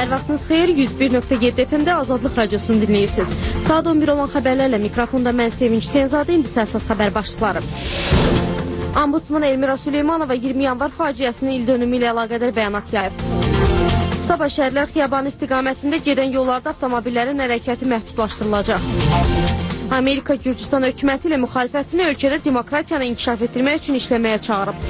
Hər vaxtınız xeyir, 101.7 FM-də Azadlıq Radiosunu dinləyirsiniz. Saat 11 olan xəbərlərlə mikrofonda mən Sevinç Hüseynzadə, indi əsas xəbər başlıqları. Ombudsman Elmira Süleymanova 20 yanvar faciəsinin ildönümü ilə əlaqədar bəyanat yayıb. Sabah şəhərlər xiyabanı istiqamətində gedən yollarda avtomobillərin hərəkəti məhdudlaşdırılacaq. Amerika Gürcüstan hökuməti ilə müxalifətini ölkədə demokratiyanı inkişaf etdirmək üçün işləməyə çağırıb.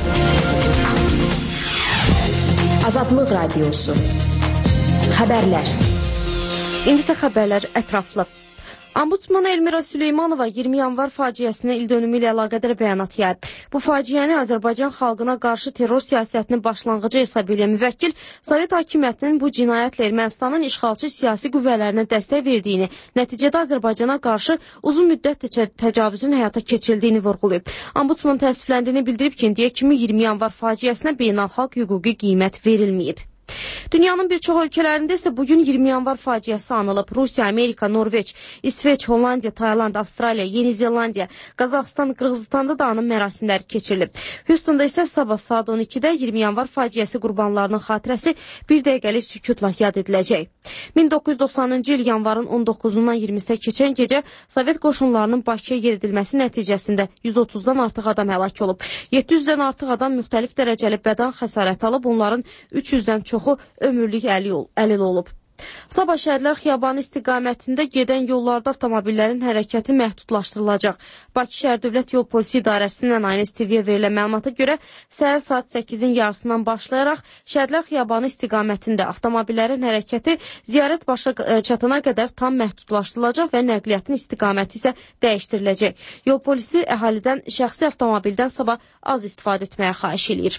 Azadlıq Radiosu. Xəbərlər. İndi isə xəbərlər ətraflı. Ombudsman Elmira Süleymanova 20 yanvar faciəsinin ildönümü ilə əlaqədar bəyanat yayıb. Bu faciəni Azərbaycan xalqına qarşı terror siyasətinin başlanğıcı hesab edən müvəkkil Sovet hakimiyyətinin bu cinayətlə Ermənistanın işğalçı siyasi qüvvələrinə dəstək verdiyini, nəticədə Azərbaycana qarşı uzun müddət təcavüzün həyata keçirdiyini vurğulayıb. Ombudsman təəssüfləndiyini bildirib ki, indiyə kimi 20 yanvar faciəsinə beynəlxalq hüquqi qiymət verilməyib. Dünyanın bir çox ölkələrində isə bugün 20 yanvar faciəsi anılıb. Rusiya, Amerika, Norveç, İsveç, Hollandiya, Tayland, Avstraliya, Yeni Zelandiya, Qazaxıstan, Qırğızstanda da anım mərasimləri keçirilib. Houstonda isə sabah saat 12-də 20 yanvar faciəsi qurbanlarının xatirəsi bir dəqiqəlik sükutla yad ediləcək. 1990-cı il yanvarın 19-dan 20-də keçən gecə Sovet qoşunlarının Bakıya yeridilməsi nəticəsində 130-dan artıq adam həlak olub. 700-dən artıq adam müxtəlif dərəcəli bədən xəsarət alıb, onların 300-dən çoxu ömürlük əlil olub. Sabah şəhərlər xiyabanı istiqamətində gedən yollarda avtomobillərin hərəkəti məhdudlaşdırılacaq. Bakı şəhər Dövlət Yol Polisi İdarəsindən Aynes TV-yə verilən məlumata görə səhər saat 8-in yarısından başlayaraq şəhərlər xiyabanı istiqamətində avtomobillərin hərəkəti ziyarət başa çatana qədər tam məhdudlaşdırılacaq və nəqliyyatın istiqaməti isə dəyişdiriləcək. Yol polisi əhalidən şəxsi avtomobildən sabah az istifadə etməyə xahiş edir.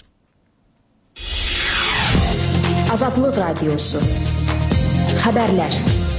Azadlıq Radiosu. Xəbərlər.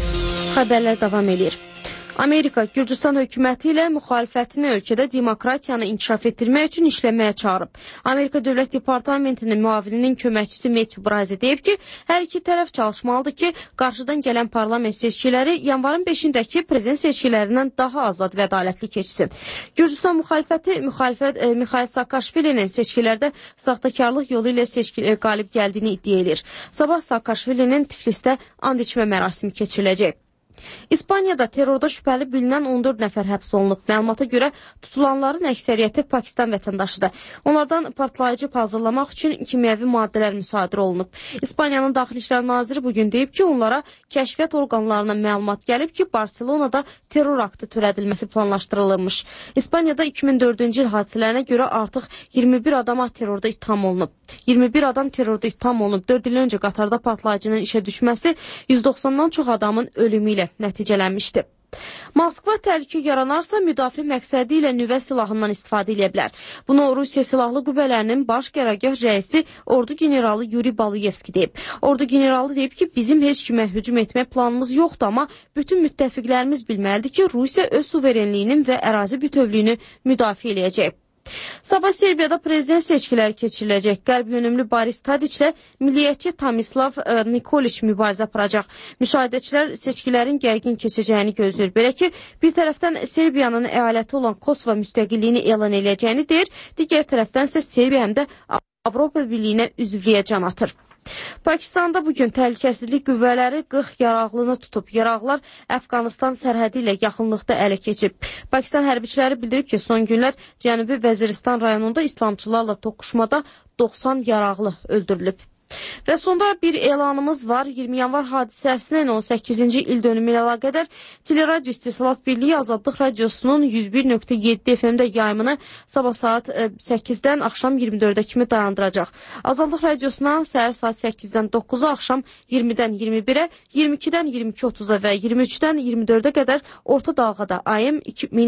Xəbərlər davam edir. Amerika Gürcüstan hökuməti ilə müxalifətini ölkədə demokratiyanı inkişaf etdirmək üçün işləməyə çağırıb. Amerika Dövlət Departamentinin müavininin köməkçisi Matthew Brazzi deyib ki, hər iki tərəf çalışmalıdır ki, qarşıdan gələn parlament seçkiləri yanvarın 5-dəki prezident seçkilərindən daha azad və ədalətli keçsin. Gürcüstan müxalifəti Mikhail Saakashvilinin seçkilərdə saxtakarlıq yolu ilə qalib gəldiyini iddia edir. Sabah Saakashvilinin Tiflisdə and içmə mərasimi keçiriləcək. İspaniyada terrorda şübhəli bilinən 14 nəfər həbs olunub. Məlumata görə tutulanların əksəriyyəti Pakistan vətəndaşıdır. Onlardan partlayıcı hazırlamaq üçün kimyəvi maddələr müsadirə olunub. İspaniyanın Daxili İşlər Naziri bugün deyib ki, onlara kəşfiyyat orqanlarına məlumat gəlib ki, Barselonada terror aktı törədilməsi planlaşdırılırmış. İspaniyada 2004-cü il hadisələrinə görə artıq 21 adama terrorda ittiham olunub. 21 adam terrorda ittiham olunub. 4 il öncə Qatarda partlayıcının işə düşməsi 190-dan çox adamın ölümü ilə nəticələnmişdi. Moskva təhlükə yaranarsa müdafiə məqsədi ilə nüvə silahından istifadə edə bilər. Bunu Rusiya Silahlı Qüvvələrinin baş qərargah rəisi ordu generalı Yuri Baluyevski deyib. Ordu generalı deyib ki, bizim heç kimə hücum etmək planımız yoxdur, amma bütün müttəfiqlərimiz bilməlidir ki, Rusiya öz suverenliyinin və ərazi bütövlüyünü müdafiə eləyəcək. Sabah Serbiyada prezident seçkiləri keçiriləcək. Qərb yönümlü Boris Tadiçlə milliyyətçi Tomislav Nikoliç mübarizə aparacaq. Müşahidəçilər seçkilərin gərgin keçəcəyini gözləyir. Belə ki, bir tərəfdən Serbiyanın əyaləti olan Kosova müstəqilliyini elan edəcəyini deyir, digər tərəfdən isə Serbiya həm də Avropa Birliyinə üzvlüyə can atır. Pakistanda bugün təhlükəsizlik qüvvələri 40 yaraqlını tutub. Yaraqlar Əfqanistan sərhədi ilə yaxınlıqda ələ keçib. Pakistan hərbiçiləri bildirib ki, son günlər Cənubi Vəziristan rayonunda İslamçılarla toqquşmada 90 yaraqlı öldürülüb. Və sonda bir elanımız var. 20 yanvar hadisəsinin 18-ci ildönümü ilə əlaqədar Teleradio İstihsalat Birliyi Azadlıq Radiosunun 101.7 FM-də yayımını sabah saat 8-dən axşam 24-ə kimi dayandıracaq. Azadlıq Radiosuna səhər saat 8-dən 9-a, axşam 20-dən 21-ə, 22-dən 22.30-a və 23-dən 24-ə qədər orta dalğada AM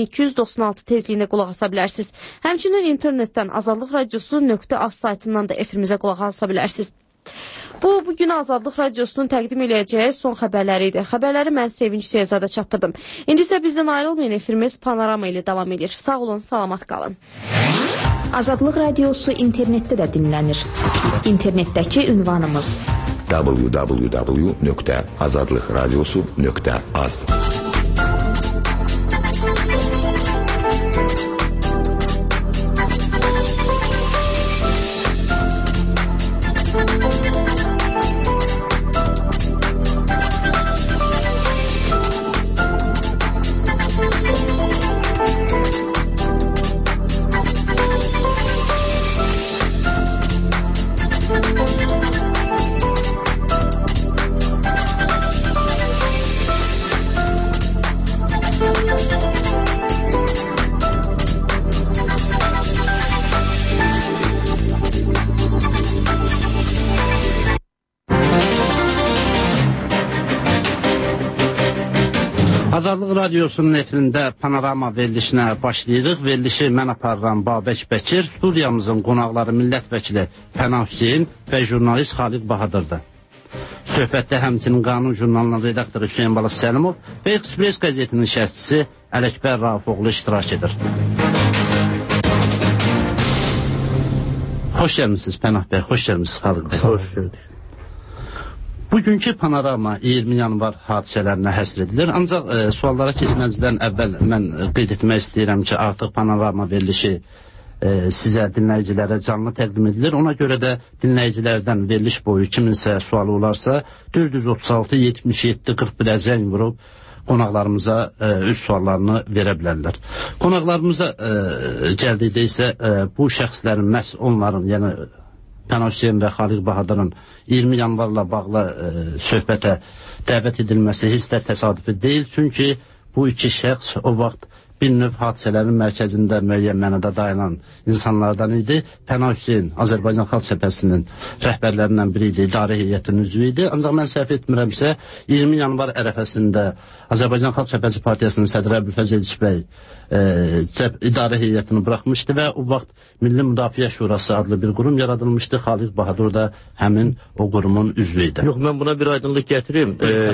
1296 tezliyində qulaq asa bilərsiniz. Həmçinin internetdən Azadlıq Radiosu.az saytından da efrimizə qulaq asa bilərsiniz. Bugün Azadlıq Radiosunun təqdim edəcəyi son xəbərləri idi. Xəbərləri mən Sevinç Hüseynzadə çatdırdım. İndi isə bizdən ayrılmayın, efirimiz Panorama ilə davam edir. Sağ olun, salamat qalın. Azadlıq Radiosu internetdə də dinlənir. İnternetdəki ünvanımız www.azadlıqradiosu.az Azadlıq Radiosunun efirində panorama verilişinə başlayırıq. Verilişi mən aparıram Babək Bəkir, studiyamızın qonaqları millət vəkili Pənah Hüseyin və jurnalist Xaliq Bahadırdır. Söhbətdə həmçinin Qanun jurnalının redaktoru Hüseyin Balası Səlimov və Express qəzetinin şərhçisi Ələkbər Raufoğlu iştirak edir. Xoş gəlmişsiniz Pənah bəy, xoş gəlmişsiniz Xaliq bəy. Xoş gördük. Bugünkü panorama 20 yanvar hadisələrinə həsr edilir. Ancaq suallara keçməzdən əvvəl mən qeyd etmək istəyirəm ki, artıq panorama verilişi sizə, dinləyicilərə canlı təqdim edilir. Ona görə də dinləyicilərdən veriliş boyu kiminsə sualı olarsa 436-77-41-ə zəng vurub qonaqlarımıza öz suallarını verə bilərlər. Qonaqlarımıza gəldikdə isə bu şəxslərin məhz onların, yəni Pənah Hüseyin və Xaliq Bahadırın 20 yanvarla bağlı söhbətə dəvət edilməsi heç də təsadüfi deyil. Çünki bu iki şəxs o vaxt bir növ hadisələrin mərkəzində müəyyən mənada dayanan insanlardan idi. Pənah Hüseyin Azərbaycan Xalq Cəbhəsinin rəhbərlərindən biri idi, idarə heyətinin üzvü idi. Ancaq mən səhv etmirəmsə 20 yanvar ərəfəsində Azərbaycan Xalq Cəbhəsi Partiyasının sədri Əbülfəz Elçi bəy idarə heyətini buraxmışdı və o vaxt Milli Müdafiə Şurası adlı bir qurum yaradılmışdı. Xaliq Bahadur da həmin o qurumun üzvü idi. Yox, mən buna bir aydınlıq gətirim.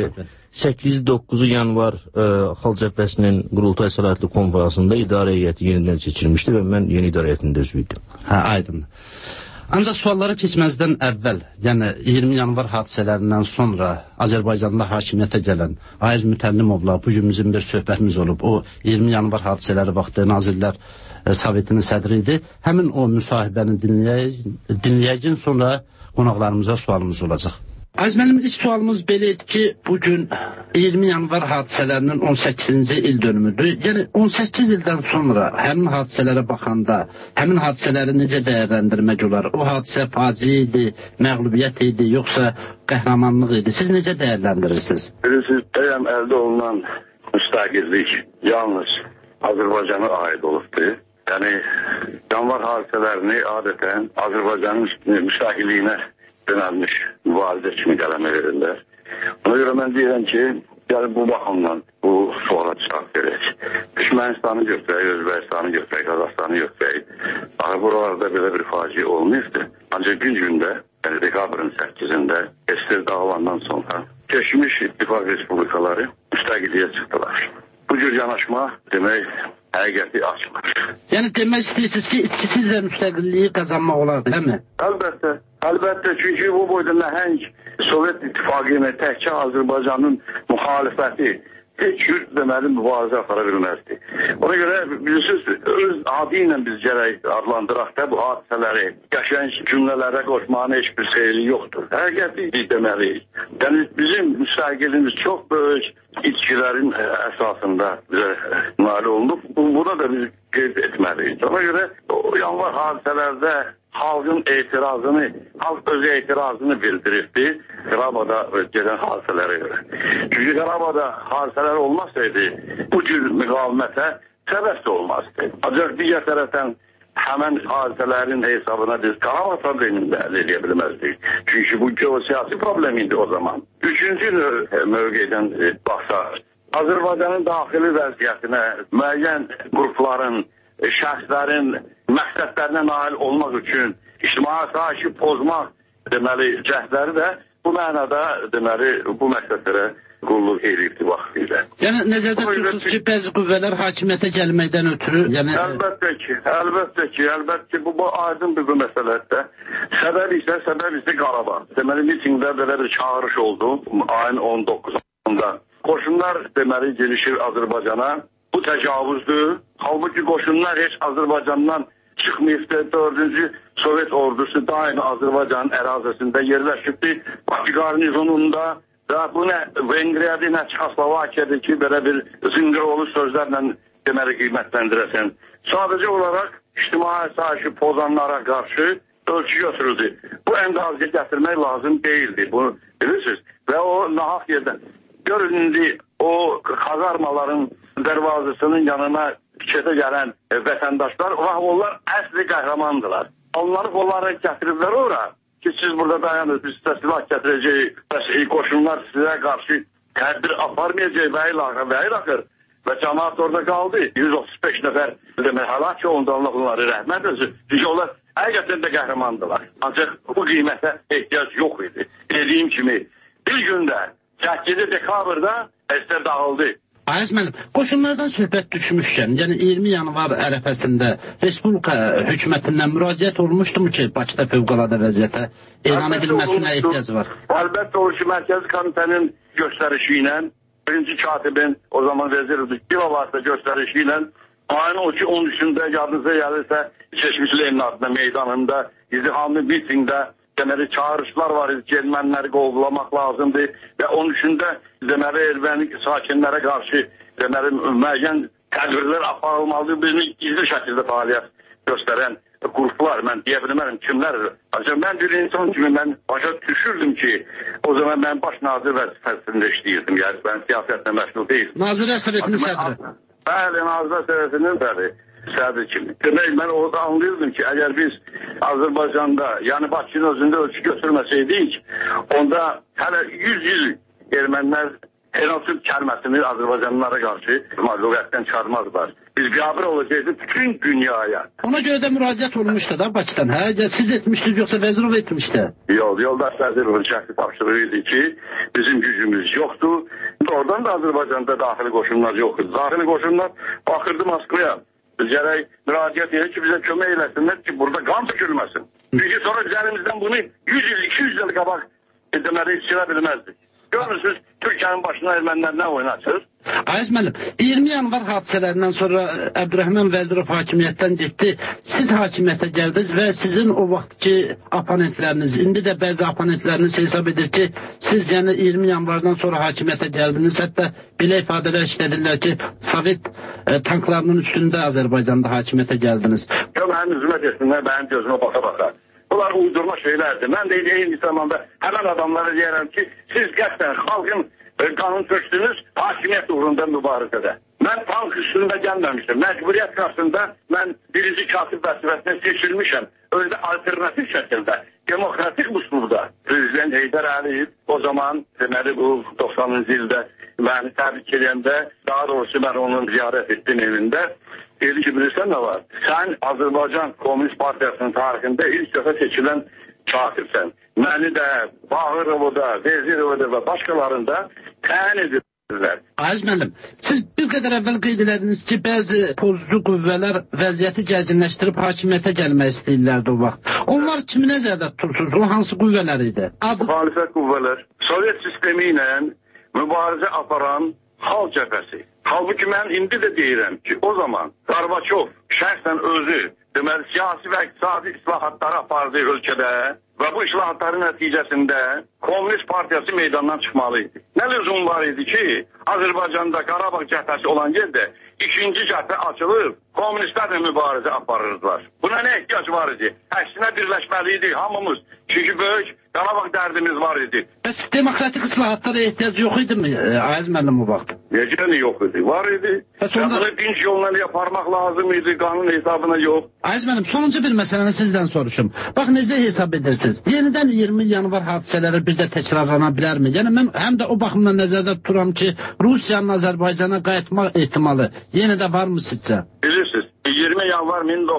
8-9 yanvar Xalq Cəbhəsinin qurultay səlahiyyətli konferansında idarə heyəti yenidən seçilmişdi və mən yeni idarə heyətində üzvüydüm. Aydın. Ancaq suallara keçməzdən əvvəl, yəni 20 yanvar hadisələrindən sonra Azərbaycanda hakimiyyətə gələn Ayaz Mütəllimovla bugün bizim bir söhbətimiz olub. O 20 yanvar hadisələri vaxtı Nazirlər Sovetinin sədri idi. Həmin o müsahibəni dinləyəcək, sonra qonaqlarımıza sualımız olacaq. Aziz müəllim, ilk sualımız belə idi ki, bugün 20 yanvar hadisələrinin 18-ci il dönümüdür. Yəni 18 ildən sonra həmin hadisələrə baxanda, həmin hadisələri necə dəyərləndirmək olar? O hadisə faciə idi, məğlubiyyət idi, yoxsa qəhrəmanlıq idi? Siz necə dəyərləndirirsiniz? Bilirsiniz, bəyəm əldə olunan müstəqillik yalnız Azərbaycana aid olubdur. Yəni, yanvar hadisələrini adətən Azərbaycanın müstəqilliyinə dönəlmiş mübarizə kimi qələmə verirlər. Ona görə mən deyirəm ki, yəni bu baxımdan bu suala cavab verək. Türkmenistanı götürək, Özbəkistanı götürək, Qazaxstanı götürək. Axı buralarda belə bir faciə olmayıbdır. Ancaq bir gündə, yəni dekabrın 8-də Ester dağılandan sonra keçmiş İttifaq Respublikaları müstəqilliyə çıxdılar. Bu cür yanaşma demək həqiqəti açmır. Yəni demək istəyirsiniz ki, itkisiz də müstəqilliyi qazanmaq olardı, deyilmi? Əlbəttə. Əlbəttə, çünki bu boyda nəhəng Sovet İttifaqı təkcə Azərbaycanın müxalifəti heç cür deməli mübarizə apara bilməzdi. Ona görə bilirsiniz, öz adı ilə biz gərək adlandıraq da bu hadisələri, qəşəng cümlələrə qoşmağın heç bir xeyri yoxdur. Həqiqətli deməliyik. Yəni bizim müstəqilimiz çox böyük içkilərin əsasında bizə nail olunub. Buna da biz qeyd etməliyik. Ona görə o yanvar hadisələrdə xalqın etirazını, xalq öz etirazını bildiribdi Qarabağda gedən hadisələrə görə. Çünki Qarabağda hadisələr olmasaydı, bu cür müqavimətə səbəb də olmazdı. Ancaq digər tərəfdən həmən hadisələrin hesabına biz Qarabağ problemini də əldə edə bilməzdik. Çünki bu geosiyasi problem idi o zaman. Üçüncü mövqedən baxsaq, Azərbaycanın daxili vəziyyətinə müəyyən qrupların, şəxslərin məqsədlərinə nail olmaq üçün ictimai asayişi pozmaq deməli cəhdləri də bu mənada deməli bu məqsədlərə qulluq edibdi vaxtilə. Yəni nəzərdə tutursunuz ki, bəzi qüvvələr hakimiyyətə gəlməkdən ötürü, yəni əlbəttə ki, bu aydın bir məsələdir. Səbəb isə Qarabağ. Deməli mitinqdə belə bir çağırış oldu ayın 19-da. Qoşunlar deməli gelişir Azərbaycana. Bu təcavüzdür. Halbuki qoşunlar heç Azərbaycandan çıxmayıbdır. 4-cü Sovet ordusu daimi Azərbaycanın ərazisində yerləşibdir. Bakı qarnizonunda və bu nə Vengriyadır, nə Çexoslovakiyadır ki, belə bir zınqıroğlu sözlərlə deməli qiymətləndirəsən. Sadəcə olaraq ictimai asayişi pozanlara qarşı ölçü götürüldü. Bu əndazə gətirmək lazım deyildi. Bunu bilirsiniz. Və o nahaq yerdən. Görün indi o kazarmaların dərvazısının yanına fikirdə gələn vətəndaşlar, onlar əsli qəhrəmandılar. Onları gətiriblər ora ki, siz burada dayanır, biz sizə silah gətirəcəyik, qoşunlar sizə qarşı tədbir aparmayacaq və ilaxır. Və cəmaat orada qaldı. 135 nəfər demək həlak oldu, Allah onları rəhmət etsin. Çünki onlar həqiqətən də qəhrəmandılar. Ancaq bu qiymətə ehtiyac yox idi. Dediyim kimi bir gündə 8 dekabrda əsər dağıldı. Ayaz müəllim, qoşunlardan söhbət düşmüşkən, yəni 20 yanvar ərəfəsində Respublika hökumətindən müraciət olmuşdumu ki, Bakıda fövqəladə vəziyyətə elan edilməsinə ehtiyac var? Əlbəttə olur ki, Mərkəzi Komitənin göstərişi ilə, birinci katibin, o zaman vezirdir, bilavasitə göstərişi ilə, ayın 13-də yadınıza gəlirsə, Çeşmişliyin adına meydanında, izdihamlı mitingdə, deməli, çağırışlar var idi ki, erməniləri qovlamaq lazımdır və 13-də deməli, erməni sakinlərə qarşı deməli, müəyyən tədbirlər aparılmalıdır, birini gizli şəkildə fəaliyyət göstərən qruplar, mən deyə bilmərəm kimlərdir. Ancaq mən bir insan kimi mən başa düşürdüm ki, o zaman mən baş nazir vəzifəsində işləyirdim, yəni mən siyasətlə məşğul deyildim. Nazirlər Sovetinin sədri. Bəli, Nazirlər Sovetinin sədri kimi. Demək, mən orada anlayırdım ki, əgər biz Azərbaycanda, yəni Bakının özündə ölçü götürməsəydik, onda hələ 100 il ermənilər genosid kəlməsini Azərbaycanlılara qarşı məğlubiyyətdən çıxarmazlar. Biz biabır olacaqdı bütün dünyaya. Ona görə də müraciət olmuşdu da Bakıdan, hə? Siz etmişdiniz, yoxsa Vəzirov etmişdi? Yoldaş Vəzirovun şəxsi tapşırığı idi ki, bizim gücümüz yoxdur. Oradan da Azərbaycanda daxili qoşunlar yoxdur. Daxili qoşunlar baxırdı Moskvaya. Biz gərək müraciət edir ki, bizə kömək eləsinlər ki, burada qan tökülməsin. Çünki sonra üzerimizdən bunu 100 il, 200 il qabaq deməli silə bilməzdik. Görürsünüz, Türkiyənin başına ermənilər nə oynatır? Ayaz müəllim, 20 yanvar hadisələrindən sonra Əbdürrəhman Vəzirov hakimiyyətdən getdi. Siz hakimiyyətə gəldiniz və sizin o vaxtki oponentləriniz, indi də bəzi oponentləriniz hesab edir ki, siz yəni 20 yanvardan sonra hakimiyyətə gəldiniz. Hətta belə ifadələr işlədirlər ki, Sovet tanklarının üstündə Azərbaycanda hakimiyyətə gəldiniz. Yox, mənim üzümə desinlər, mənim gözümə baxa-baxa. Bunlar uydurma şeylərdir. Mən də eyni zamanda həmən adamlara deyərəm ki, siz qəsdən xalqın qanun tökdünüz hakimiyyət uğrunda mübarizədə. Mən tank üstündə gəlməmişdim. Məcburiyyət qarşısında mən birinci katib vəzifəsinə seçilmişəm. Özdə alternativ şəkildə, demokratik üslubda Prezident Heydər Əliyev o zaman deməli bu 90-cı ildə məni təbrik edəndə, daha doğrusu mən onun ziyarət etdim evində. Dedi ki, bilirsən nə var? Sən Azərbaycan Komünist Partiyasının tarixində ilk dəfə seçilən katibsən. Məni də, Bağırovu da, Vezirovu da və başqalarında təyin edirlər. Aziz müəllim, siz bir qədər əvvəl qeyd edədiniz ki, bəzi pozucu qüvvələr vəziyyəti gərginləşdirib hakimiyyətə gəlmək istəyirlərdi o vaxt. Onlar kimi nəzərdə tutursunuz? O hansı qüvvələr idi? Müxalifət qüvvələr, Sovet sistemi ilə mübarizə aparan xalq cəbhəsi. Halbuki mən indi də deyirəm ki, o zaman Qarbaçov şəxsən özü deməli siyasi və iqtisadi islahatları apardı ölkədə və bu islahatların nəticəsində Komünist Partiyası meydandan çıxmalı idi. Nə lüzum var idi ki, Azərbaycanda Qarabağ cəbhəsi olan yerdə ikinci cəbhə açılıb, komünistlərlə mübarizə aparırdılar. Buna nə ehtiyac var idi? Əksinə birləşməliydik hamımız. Çünki böyük Qarabağ dərdimiz var idi. Bəs demokratik islahatlara ehtiyac yox idi mi Aziz müəllim o vaxt? Necə yox idi? Var idi. Bunu dinç yolla yaparmaq lazım idi, qanun hesabına yox. Aziz müəllim, sonuncu bir məsələni sizdən soruşum. Bax, necə hesab edirsiniz? Yenidən 20 yanvar hadisələri bir də təkrarlana bilərmi? Yəni, mən həm də o baxımdan nəzərdə tuturam ki, Rusiyanın Azərbaycana qayıtma ehtimalı yenə də varmı sizcə? Bilirsiniz, 20 yanvar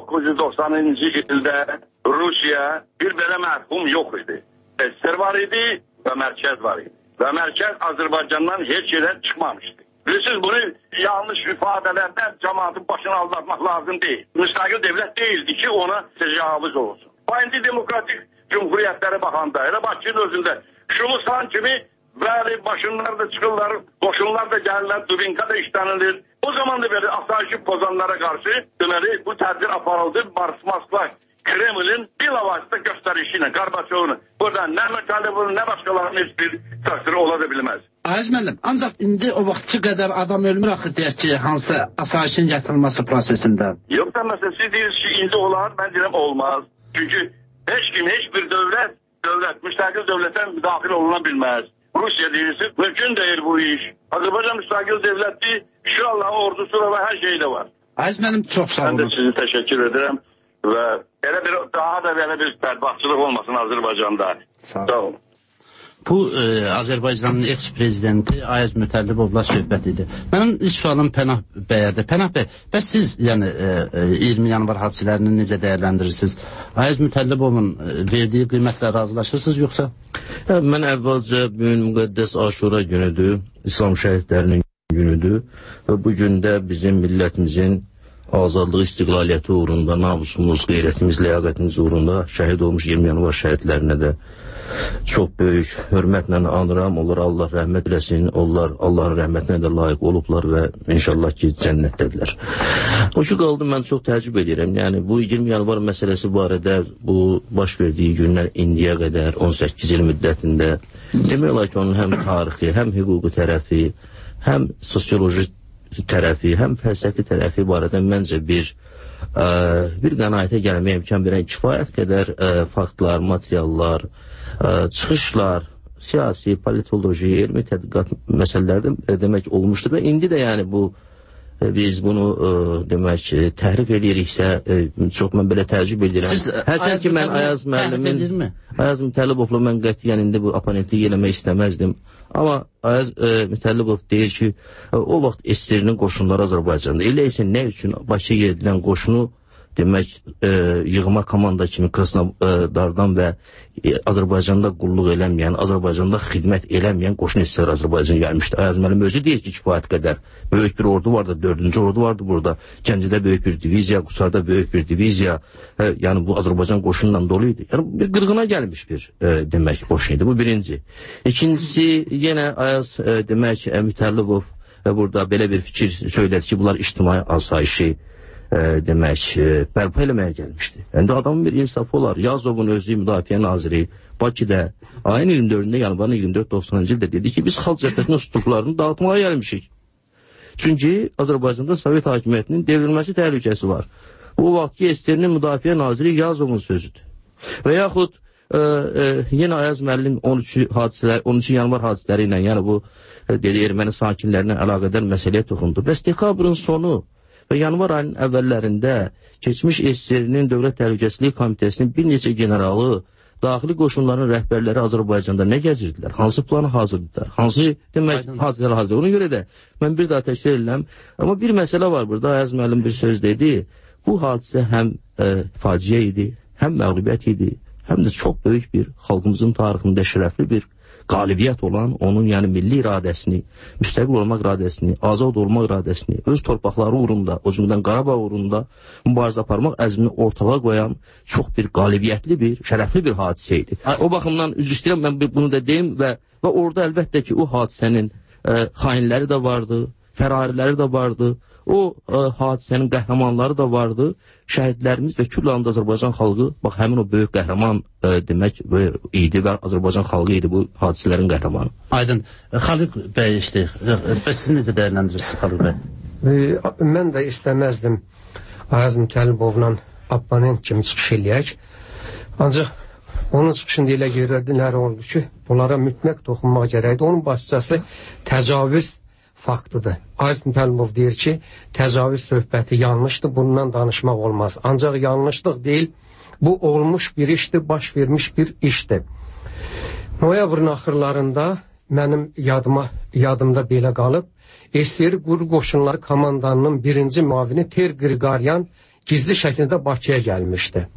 1990-cı ildə Rusiya bir belə mərhum yox idi. SSR var idi və mərkəz var idi. Və mərkəz Azərbaycandan heç yerə çıxmamışdı. Bilirsiniz, bunu yanlış ifadələrdən cəmaatın başını aldatmaq lazım deyil. Müstəqil dövlət deyildi ki, ona təcavüz olsun. İndi demokratik cumhuriyyətlərə baxanda, elə Bakının özündə Şumustan kimi bəli başınlar da çıxırlar, qoşunlar da gəlirlər, Dubinka da işlənilir. O zaman da belə asayişi pozanlara qarşı deməli bu tədbir aparıldı. Moskva Kremlin bilavasitə göstərişi ilə Qarbaçovun burada nə Məkalevun, nə başqalarının heç bir təqsiri ola da bilməz. Aziz müəllim, ancaq indi o vaxtki qədər adam ölmür axı deyək ki, hansı asayişin gətirilməsi prosesində. Yox da məsələn, siz deyirsiniz ki, indi olar, mən deyirəm olmaz. Çünki heç kim, heç bir dövlət, müstəqil dövlətə müdaxil oluna bilməz. Rusiya deyirsiniz, mümkün deyil bu iş. Azərbaycan müstəqil dövlətdir, İnşallah ordusu və hər şey də var. Aziz müəllim, çox sağ olun. Mən də sizi təşəkkür edirəm və elə bir, daha da belə bir bədbaxtçılıq olmasın Azərbaycanda. Sağ olun. Bu Azərbaycanın eks-prezidenti Ayaz Mütəllibovla söhbət idi. Mənim ilk sualım Pənah bəyərdir. Pənah bəy, bəs siz 20 yanvar hadisələrini necə dəyərləndirirsiniz? Ayaz Mütəllibovun verdiyi qiymətlə razılaşırsınız yoxsa? Mən əvvəlcə bugün müqəddəs Aşura günüdür, İslam şəhidlərinin günüdür və bu gündə bizim millətimizin azadlığı, istiqlaliyyəti uğrunda, namusumuz, qeyrətimiz, ləyaqətimiz uğrunda şəhid olmuş 20 yanvar şəhidlərinə də çox böyük hörmətlə anıram. Onlar Allah rəhmət eləsin. Onlar Allahın rəhmətinə də layiq olublar və inşallah ki, cənnətdədirlər. O ki qaldı, mən çox təəccüb edirəm. Yəni, bu 20 yanvar məsələsi barədə bu baş verdiyi günlər indiyə qədər 18 il müddətində demək olar ki, onun həm tarixi, həm hüquqi tərəfi, həm sosioloji tərəfi, həm fəlsəfi tərəfi barədə məncə bir qənaətə gəlməyə imkan verən kifayət qədər faktlar, materiallar, çıxışlar, siyasi, politoloji, elmi tədqiqat məsələlərdə demək olmuşdur və indi də yəni bu biz bunu demək təhrif eləyiriksə çox mən belə təəccüb edirəm. Hərçənd ki mən Ayaz Mütəllibovla mən qətiyyən indi bu oponentlik eləmək istəməzdim. Amma Ayaz Mütəllibov deyir ki, o vaxt SSR-nin qoşunları Azərbaycanda. Elə isə nə üçün Bakıya gedilən qoşunu demək yığma komanda kimi Krasnodardan və Azərbaycanda qulluq eləməyən, Azərbaycanda xidmət eləməyən qoşun SSR Azərbaycan gəlmişdi. Ayaz müəllim özü deyir ki, kifayət qədər böyük bir ordu vardı, 4-cü ordu vardı burada. Gəncədə böyük bir diviziya, Qusarda böyük bir diviziya, yəni bu Azərbaycan qoşunundan dolu idi. Yəni bir qırğına gəlmiş bir demək qoşun idi. Bu birinci. İkincisi, yenə Ayaz demək Mütəllibov burada belə bir fikir söylədi ki, bunlar ictimai asayişi demək, bərpa eləməyə gəlmişdi. Yəni, adamın bir insafı olar. Yazovun özü müdafiə naziri Bakıda ayın 24-də, yanvarın 24-90-cı ildə dedi ki, biz xalq cəbhəsinin strukturlarını dağıtmağa gəlmişik. Çünki Azərbaycanda Sovet hakimiyyətinin devrilməsi təhlükəsi var. O vaxtki SSR-nin müdafiə naziri Yazovun sözüdür. Və yaxud yenə Ayaz müəllim 13 yanvar hadisələri ilə, yəni bu dedi, erməni sakinlərinə əlaqədar məsələyə toxundu. Bəs dekabrın sonu və yanvar ayının əvvəllərində keçmiş SSR-nin Dövlət Təhlükəsizlik Komitəsinin bir neçə generalı, daxili qoşunların rəhbərləri Azərbaycanda nə gəzirdilər? Hansı planı hazırdılar? Hansı demək hadisələr hazırdır? Ona görə də mən bir daha təşkil edirəm. Amma bir məsələ var burada, Ayaz müəllim bir söz dedi. Bu hadisə həm faciə idi, həm məğlubiyyət idi, həm də çox böyük bir xalqımızın tarixində şərəfli bir qalibiyyət olan, onun yəni milli iradəsini, müstəqil olmaq iradəsini, azad olmaq iradəsini, öz torpaqları uğrunda, o cümlədən Qarabağ uğrunda mübarizə aparmaq əzmini ortalığa qoyan çox bir qalibiyyətli bir, şərəfli bir hadisə idi. O baxımdan üzr istəyirəm, mən bunu da deyim və orada əlbəttə ki, o hadisənin xainləri də vardı, fərariləri də vardı, o hadisənin qəhrəmanları da vardı, şəhidlərimiz və külləndə Azərbaycan xalqı, bax, həmin o böyük qəhrəman demək idi və Azərbaycan xalqı idi bu hadisələrin qəhrəmanı. Aydın, Xaliq bəy işte, bəs siz necə dəyərləndirirsiniz Xaliq bəy? Mən də istəməzdim Ayaz Mütəllibovla abonent kimi çıxış eləyək. Ancaq onun çıxışında elə görədilər oldu ki, bunlara mütləq toxunmaq gərəkdir. Onun başçası təcavüz faktıdır. Ayaz Mütəllibov deyir ki, təcavüz söhbəti yanlışdır, bundan danışmaq olmaz. Ancaq yanlışlıq deyil, bu olmuş bir işdir, baş vermiş bir işdir. Noyabrın axırlarında mənim yadımda belə qalıb, SSR Quru Qoşunları komandanının birinci müavini Ter Qriqaryan gizli şəkildə Bakıya gəlmişdi.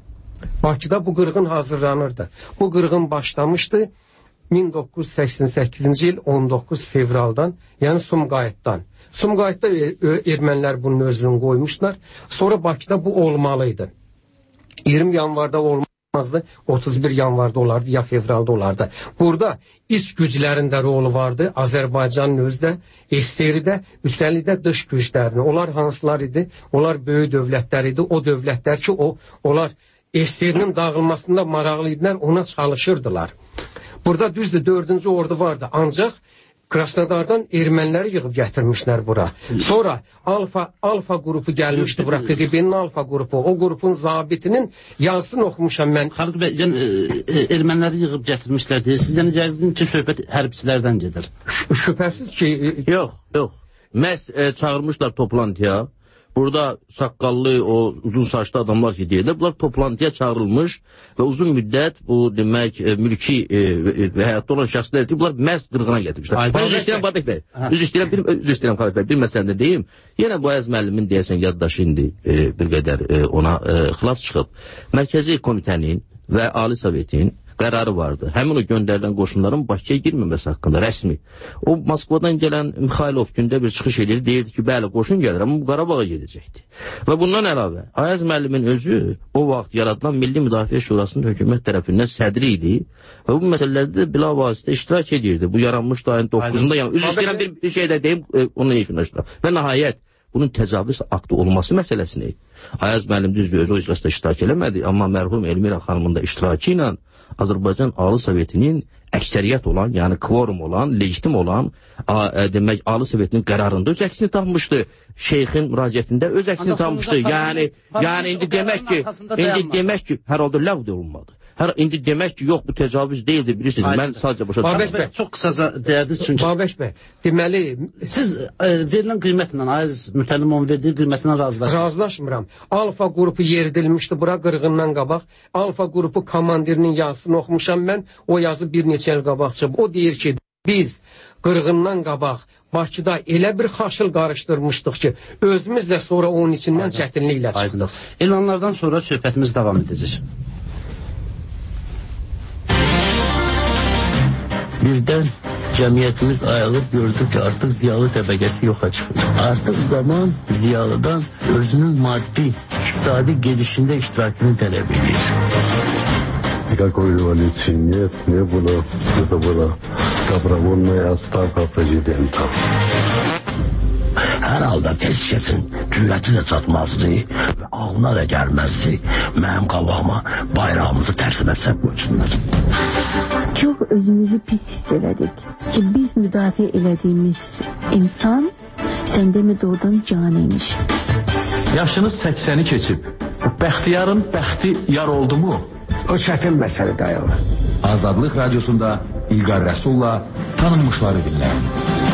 Bakıda bu qırğın hazırlanırdı. Bu qırğın başlamışdı 1988-ci il 19 fevraldan, yəni Sumqayıtdan. Sumqayıtda ermənilər bunun özünü qoymuşlar. Sonra Bakıda bu olmalıydı. 20 yanvarda olmazdı, 31 yanvarda olardı, ya fevralda olardı. Burada iç güclərində rolu vardı, Azərbaycanın özdə, SSR-də, üstəlik də dış güclərini. Onlar hansılar idi? Onlar böyük dövlətlər idi. O dövlətlər ki, onlar SSR-nin dağılmasında maraqlı idilər, ona çalışırdılar. Burada düzdür, 4-cü ordu vardı. Ancaq Krasnodardan erməniləri yığıb gətirmişlər bura. Sonra Alfa qrupu gəlmişdi bura, KGB-nin Alfa qrupu. O qrupun zabitinin yazısını oxumuşam mən. Xalq bəy, erməniləri yığıb gətirmişlər deyir. Siz yəni gəldin ki, söhbət hərbçilərdən gedir. Şübhəsiz ki... Yox. Məhz çağırmışlar toplantıya. burada saqqallı, o uzun saçlı adamlar ki deyirlər, bunlar toplantıya çağırılmış və uzun müddət bu demək mülki və həyatda olan şəxslər ki, bunlar məhz qırğına gətirmişlər. Üzr istəyirəm Babək bəy. Üzr istəyirəm Xalid bəy. Bir məsələni deyim. Yenə bu Ayaz müəllimin deyəsən yaddaşı indi bir qədər ona xilaf çıxıb. Mərkəzi komitənin və Ali Sovetin qərarı vardı. Həmin o göndərilən qoşunların Bakıya girməməsi haqqında rəsmi. O Moskvadan gələn Mikhailov gündə bir çıxış edir, deyirdi ki, bəli, qoşun gəlir, amma bu Qarabağa gedəcəkdi. Və bundan əlavə, Ayaz müəllimin özü o vaxt yaradılan Milli Müdafiə Şurasının hökumət tərəfindən sədri idi və bu məsələlərdə də bilavasitə iştirak edirdi. Bu yaranmışdı ayın 9-unda. Yəni, üzr istəyirəm bir şey də deyim, onunla yekunlaşdıraq. Və nəhayət, bunun təcavüz aktı olması məsələsini Ayaz müəllim düzdür, özü o iclasda iştirak eləmədi, amma mərhum Elmira xanımın da iştirakı ilə Azərbaycan Ali Sovetinin əksəriyyət olan, yəni kvorum olan, legitim olan demək Ali Sovetinin qərarında öz əksini tapmışdı. Şeyxin müraciətində öz əksini tapmışdı. Yəni indi demək ki, hər halda ləğv olunmadı. İndi demək ki, yox, bu təcavüz deyildir, bilirsiniz, mən sadəcə başa düşürəm. Çox qısaca deyərdiniz çünki... Babək bəy, deməli... Siz verilən qiymətlə, Ayaz Mütəllimovun verdiyi qiymətlə razılaşmıram. Razılaşmıram. Alfa qrupu yeridilmişdi bura qırğından qabaq. Alfa qrupu komandirinin yazısını oxumuşam mən. O yazı bir neçə il qabaq çıxıb. O deyir ki, biz qırğından qabaq Bakıda elə bir xaşıl qarışdırmışdıq ki, özümüz də sonra onun içindən çətinliklə çıxdıq. Elanlardan sonra söhbətimiz davam edəcək. Birdən cəmiyyətimiz ayılıb gördü ki, artıq ziyalı təbəqəsi yoxa çıxır. Artıq zaman ziyalıdan özünün maddi, iqtisadi gedişində iştirakını tələb edir. Никакой революции нет, не было. Это была добровольная отставка президента. Hər halda heç kəsin cürəti də çatmazdı və ağlına da gəlməzdi mənim qabağıma bayrağımızı tərsimə səhv qoysunlar. Çox özümüzü pis hiss elədik ki, biz müdafiə elədiyimiz insan səndə mi doğrudan can imiş. Yaşınız 80'i keçib. Bəxtiyarın bəxti yar oldu mu? O çətin məsələ dayalı. Azadlıq Radyosu'nda İlqar Rəsulla tanınmışları dinləyin.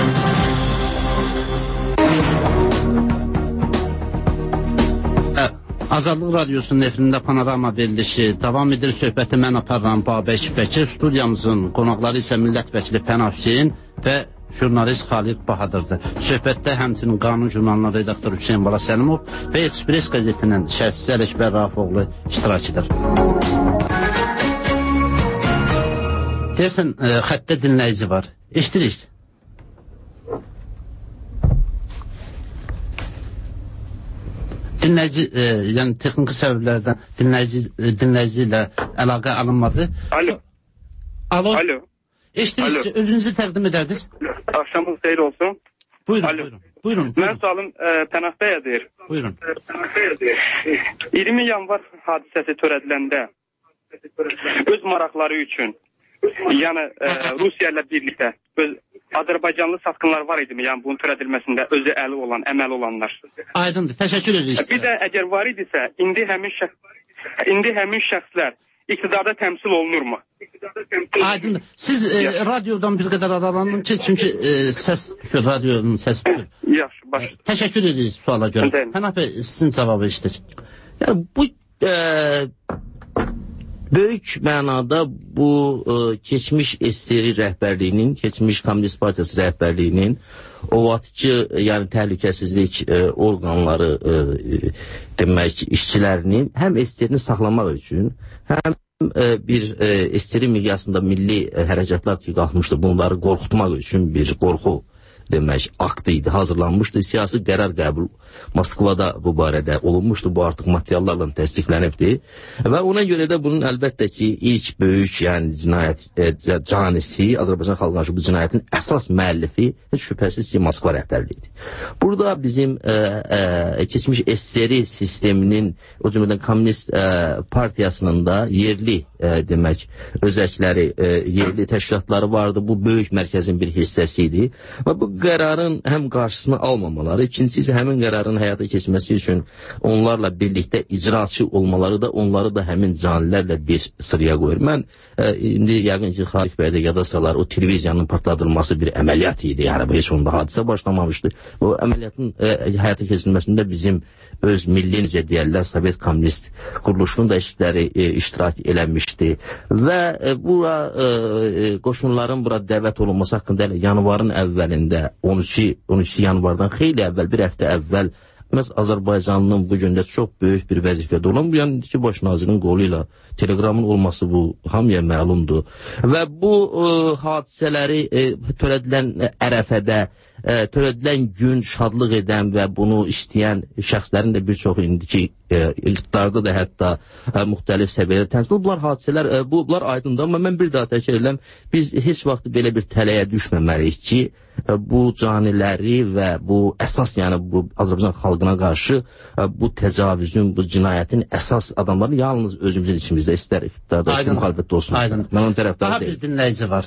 Azadlıq Radyosu'nun efirində panorama verilişi davam edir. Söhbəti mən aparıram Babək Bəkir. Studiyamızın qonaqları isə millət vəkili Pənah Hüseyin və jurnalist Xaliq Bahadırdır. Söhbətdə həmçinin Qanun jurnalının redaktoru Hüseyin Bala Səlimov və Ekspres qəzetinin şərhçisi Ələkbər Rafifoğlu iştirak edir. Deyəsən, xəttə dinləyici var. Eşdirik. Dinləyici, yəni texniki səbəblərdən dinləyici ilə əlaqə alınmadı. Alo. Alo. Eşdiriz, özünüzü təqdim edərdiniz. Axşamınız xeyir olsun. Buyurun. Mən sualım Pənah bəyə Buyurun. 20 yanvar hadisəsi törədiləndə öz maraqları üçün, yəni Rusiya ilə birlikdə Azərbaycanlı satqınlar var idi mi? Yəni bunun törədilməsində özü əməli olanlar. Aydındır, təşəkkür edirik. Bir də əgər var idisə, indi həmin şəxslər iqtidarda təmsil olunurmu? Aydındır. Siz radyodan bir qədər aralanın ki, çünki səs düşür, radyonun səsi düşür. Yaxşı, baş. Təşəkkür edirik suala görə. Pənah bəy, sizin cavabı işdir. Yəni bu böyük mənada bu keçmiş SSR rəhbərliyinin, keçmiş Komünist Partiyası rəhbərliyinin o vaxtki yəni təhlükəsizlik orqanları demək işçilərinin həm SSR-ni saxlamaq üçün, həm bir SSR miqyasında milli hərəkatlar ki qalxmışdı, bunları qorxutmaq üçün bir qorxu demək aktı idi, hazırlanmışdı. Siyasi qərar qəbul Moskvada bu barədə olunmuşdu. Bu artıq materiallarla təsdiqlənibdi. Və ona görə də bunun əlbəttə ki, ilk böyük, yəni cinayət canisi, Azərbaycan xalqına qarşı bu cinayətin əsas müəllifi heç şübhəsiz ki, Moskva rəhbərliyidir. Burada bizim keçmiş SSR sisteminin, o cümlədən Komünist Partiyasının da yerli demək, özəkləri, yerli təşkilatları vardı. Bu böyük mərkəzin bir hissəsi idi. Və bu qərarın həm qarşısını almamaları, ikincisi isə həmin qərarın həyata keçməsi üçün onlarla birlikdə icraçı olmaları da onları da həmin canilərlə bir sıraya qoyur. Mən indi yəqin ki, Xalq bəy də yada salar, o televiziyanın partladılması bir əməliyyat idi. Yəni, bu heç onda hadisə başlamamışdı. O əməliyyatın həyata keçirilməsində bizim öz milli, necə deyərlər, Sovet Kommunist quruluşunun da iştirak eləmişdi. Və bura qoşunların bura dəvət olunması haqqında yanvarın əvvəlində, 13 yanvardan xeyli əvvəl, bir həftə əvvəl məhz Azərbaycanlının bu gündə çox böyük bir vəzifədə olan, bu yəni ki, baş nazirin qolu ilə telegramın olması bu hamıya məlumdur. Və bu hadisələri törədilən ərəfədə, törədilən gün şadlıq edən və bunu istəyən şəxslərin də bir çox indiki iqtidarda da hətta müxtəlif səviyyədə təmsil olunur. Bunlar hadisələr, bunlar aydındır, amma mən bir daha təkrar edirəm, biz heç vaxt belə bir tələyə düşməməliyik ki, bu caniləri və bu əsas, yəni bu Azərbaycan xalqına qarşı bu təcavüzün, bu cinayətin əsas adamları yalnız özümüzün içimizdə, istər iqtidarda, istər müxalifətdə olsun. Mən onun tərəfdarı deyim. Daha bir dinləyici var.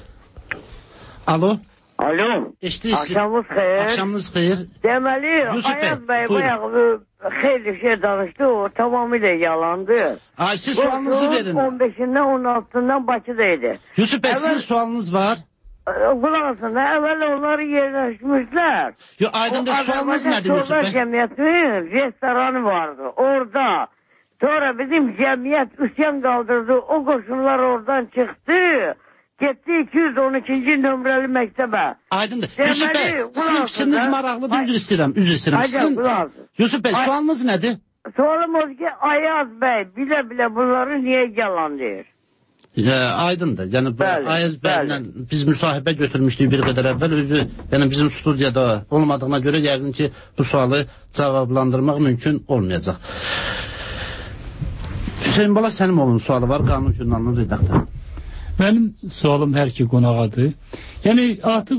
Alo. Alo. Axşamınız xeyir. Axşamınız xeyir. Deməli, Ayaz bəy bayağı xeyli şey danışdı, o tamamilə yalandı. Siz sualınızı verin. 15-dən 16-dan Bakıdaydı. Yusuf bəy, sizin sualınız var. Qulağısın, əvvəl onları yerləşmişlər. Aydındır, sualınız nədir Yusuf bəy? Sonra cəmiyyətinin restoranı vardı, orada. Sonra bizim cəmiyyət üsyan qaldırdı, o qoşunlar oradan çıxdı. Getdi 212-ci nömrəli məktəbə. Aydındır. Yusuf bəy, sizin fikriniz maraqlıdır, üzr istəyirəm. Yusuf bəy, sualınız nədir? Sualım odur ki, Ayaz bəy bilə-bilə bunları niyə yalan deyir? Aydındır. Yəni, Ayaz bəylə biz müsahibə götürmüşdük bir qədər əvvəl. Özü, yəni bizim studiyada olmadığına görə yəqin ki, bu sualı cavablandırmaq mümkün olmayacaq. Hüseyin Bala Səlimovun sualı var, Qanun Jurnalının redaktoru. Mənim sualım hər iki qonağadır. Yəni, artıq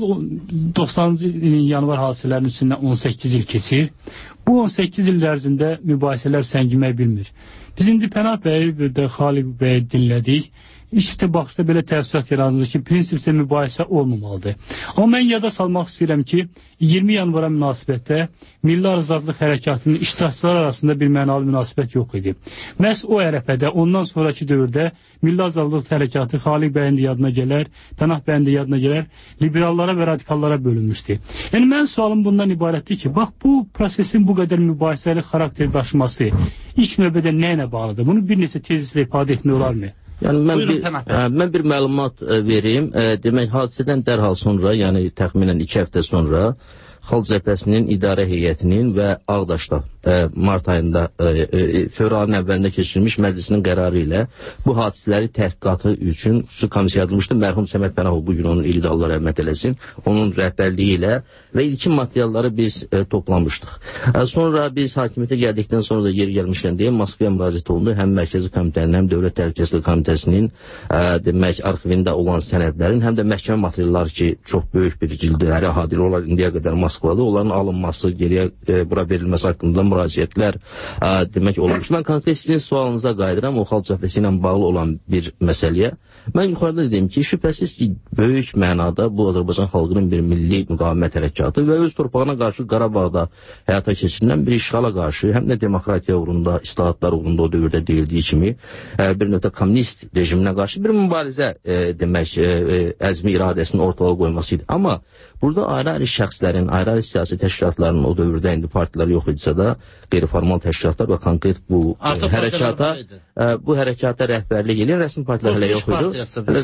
90-cı ilin yanvar hadisələrinin üstündən 18 il keçir. Bu 18 il ərzində mübahisələr səngimək bilmir. Biz indi Pənah bəyi və də Xaliq bəyi dinlədik. İşte baxışda belə təəssürat yaranır ki, prinsipsə mübahisə olmamalıdır. Amma mən yada salmaq istəyirəm ki, 20 yanvara münasibətdə Milli Azadlıq Hərəkatının iştirakçılar arasında bir mənalı münasibət yox idi. Məhz o ərəfədə, ondan sonraki dövrdə Milli Azadlıq Hərəkatı Xaliq bəyin də yadına gələr, Pənah bəyin də yadına gələr, liberallara və radikallara bölünmüşdü. Yəni, mən sualım bundan ibarətdir ki, bax, bu prosesin bu qədər mübahisəli xarakter daşıması ilk növbədə nə ilə bağlıdır? Bunu bir neçə tezislə ifadə etmək olarmı? Yəni, mən bir məlumat verim. Demək, hadisədən dərhal sonra, yəni təxminən 2 həftə sonra Xalq Cəbhəsinin idarə heyətinin və Ağdaşda mart ayında fevralın əvvəlində keçirilmiş məclisinin qərarı ilə bu hadisələri təhqiqatı üçün xüsusi komissiya yaradılmışdı. Mərhum Səməd Pənahov bu gün onun ildə Allah rəhmət eləsin. Onun rəhbərliyi ilə və ilkin materialları biz toplamışdıq. Sonra biz hakimiyyətə gəldikdən sonra da yer gəlmişkən deyə Moskvaya müraciət olundu. Həm Mərkəzi Komitənin, həm Dövlət Təhlükəsizlik Komitəsinin demək arxivində olan sənədlərin, həm də məhkəmə materialları ki, çox böyük bir cildləri hadilə olar indiyə qədər Moskvada, onların alınması, geriyə bura verilməsi haqqında müraciətlər demək olmuş. Mən konkret sizin sualınıza qayıdıram, o Xalq Cəbhəsi ilə bağlı olan bir məsələyə. Mən yuxarıda dedim ki, şübhəsiz ki, böyük mənada bu Azərbaycan xalqının bir milli müqavimət hərəkatı və öz torpağına qarşı Qarabağda həyata keçirilən bir işğala qarşı, həm də demokratiya uğrunda, islahatlar uğrunda o dövrdə deyildiyi kimi bir növ kommunist rejiminə qarşı bir mübarizə demək, əzmi iradəsinin ortalığa qoyması idi. Amma burada ayrı-ayrı şəxslərin, ayrı-ayrı siyasi təşkilatların o dövrdə indi partilər yox idisə də qeyri-formal təşkilatlar və konkret bu hərəkata rəhbərlik edən rəsmi partilər hələ yox idi.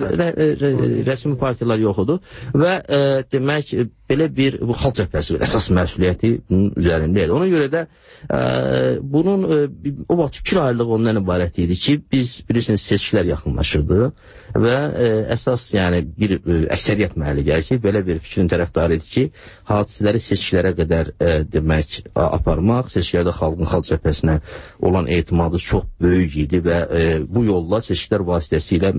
Rəsmi partiyalar yox idi və demək belə bir bu Xalq Cəbhəsi əsas məsuliyyəti bunun üzərində idi. Ona görə də bunun o vaxt fikir ayrılığı ondan ibarət idi ki, biz bilirsiniz seçkilər yaxınlaşırdı və əsas yəni bir əksəriyyət məhəlli gəlir ki, belə bir fikrin tərəfdarı idi ki, hadisələri seçkilərə qədər demək aparmaq, seçkilərdə xalqın Xalq Cəbhəsinə olan etimadı çox böyük idi və bu yolla seçkilər vasitəsilə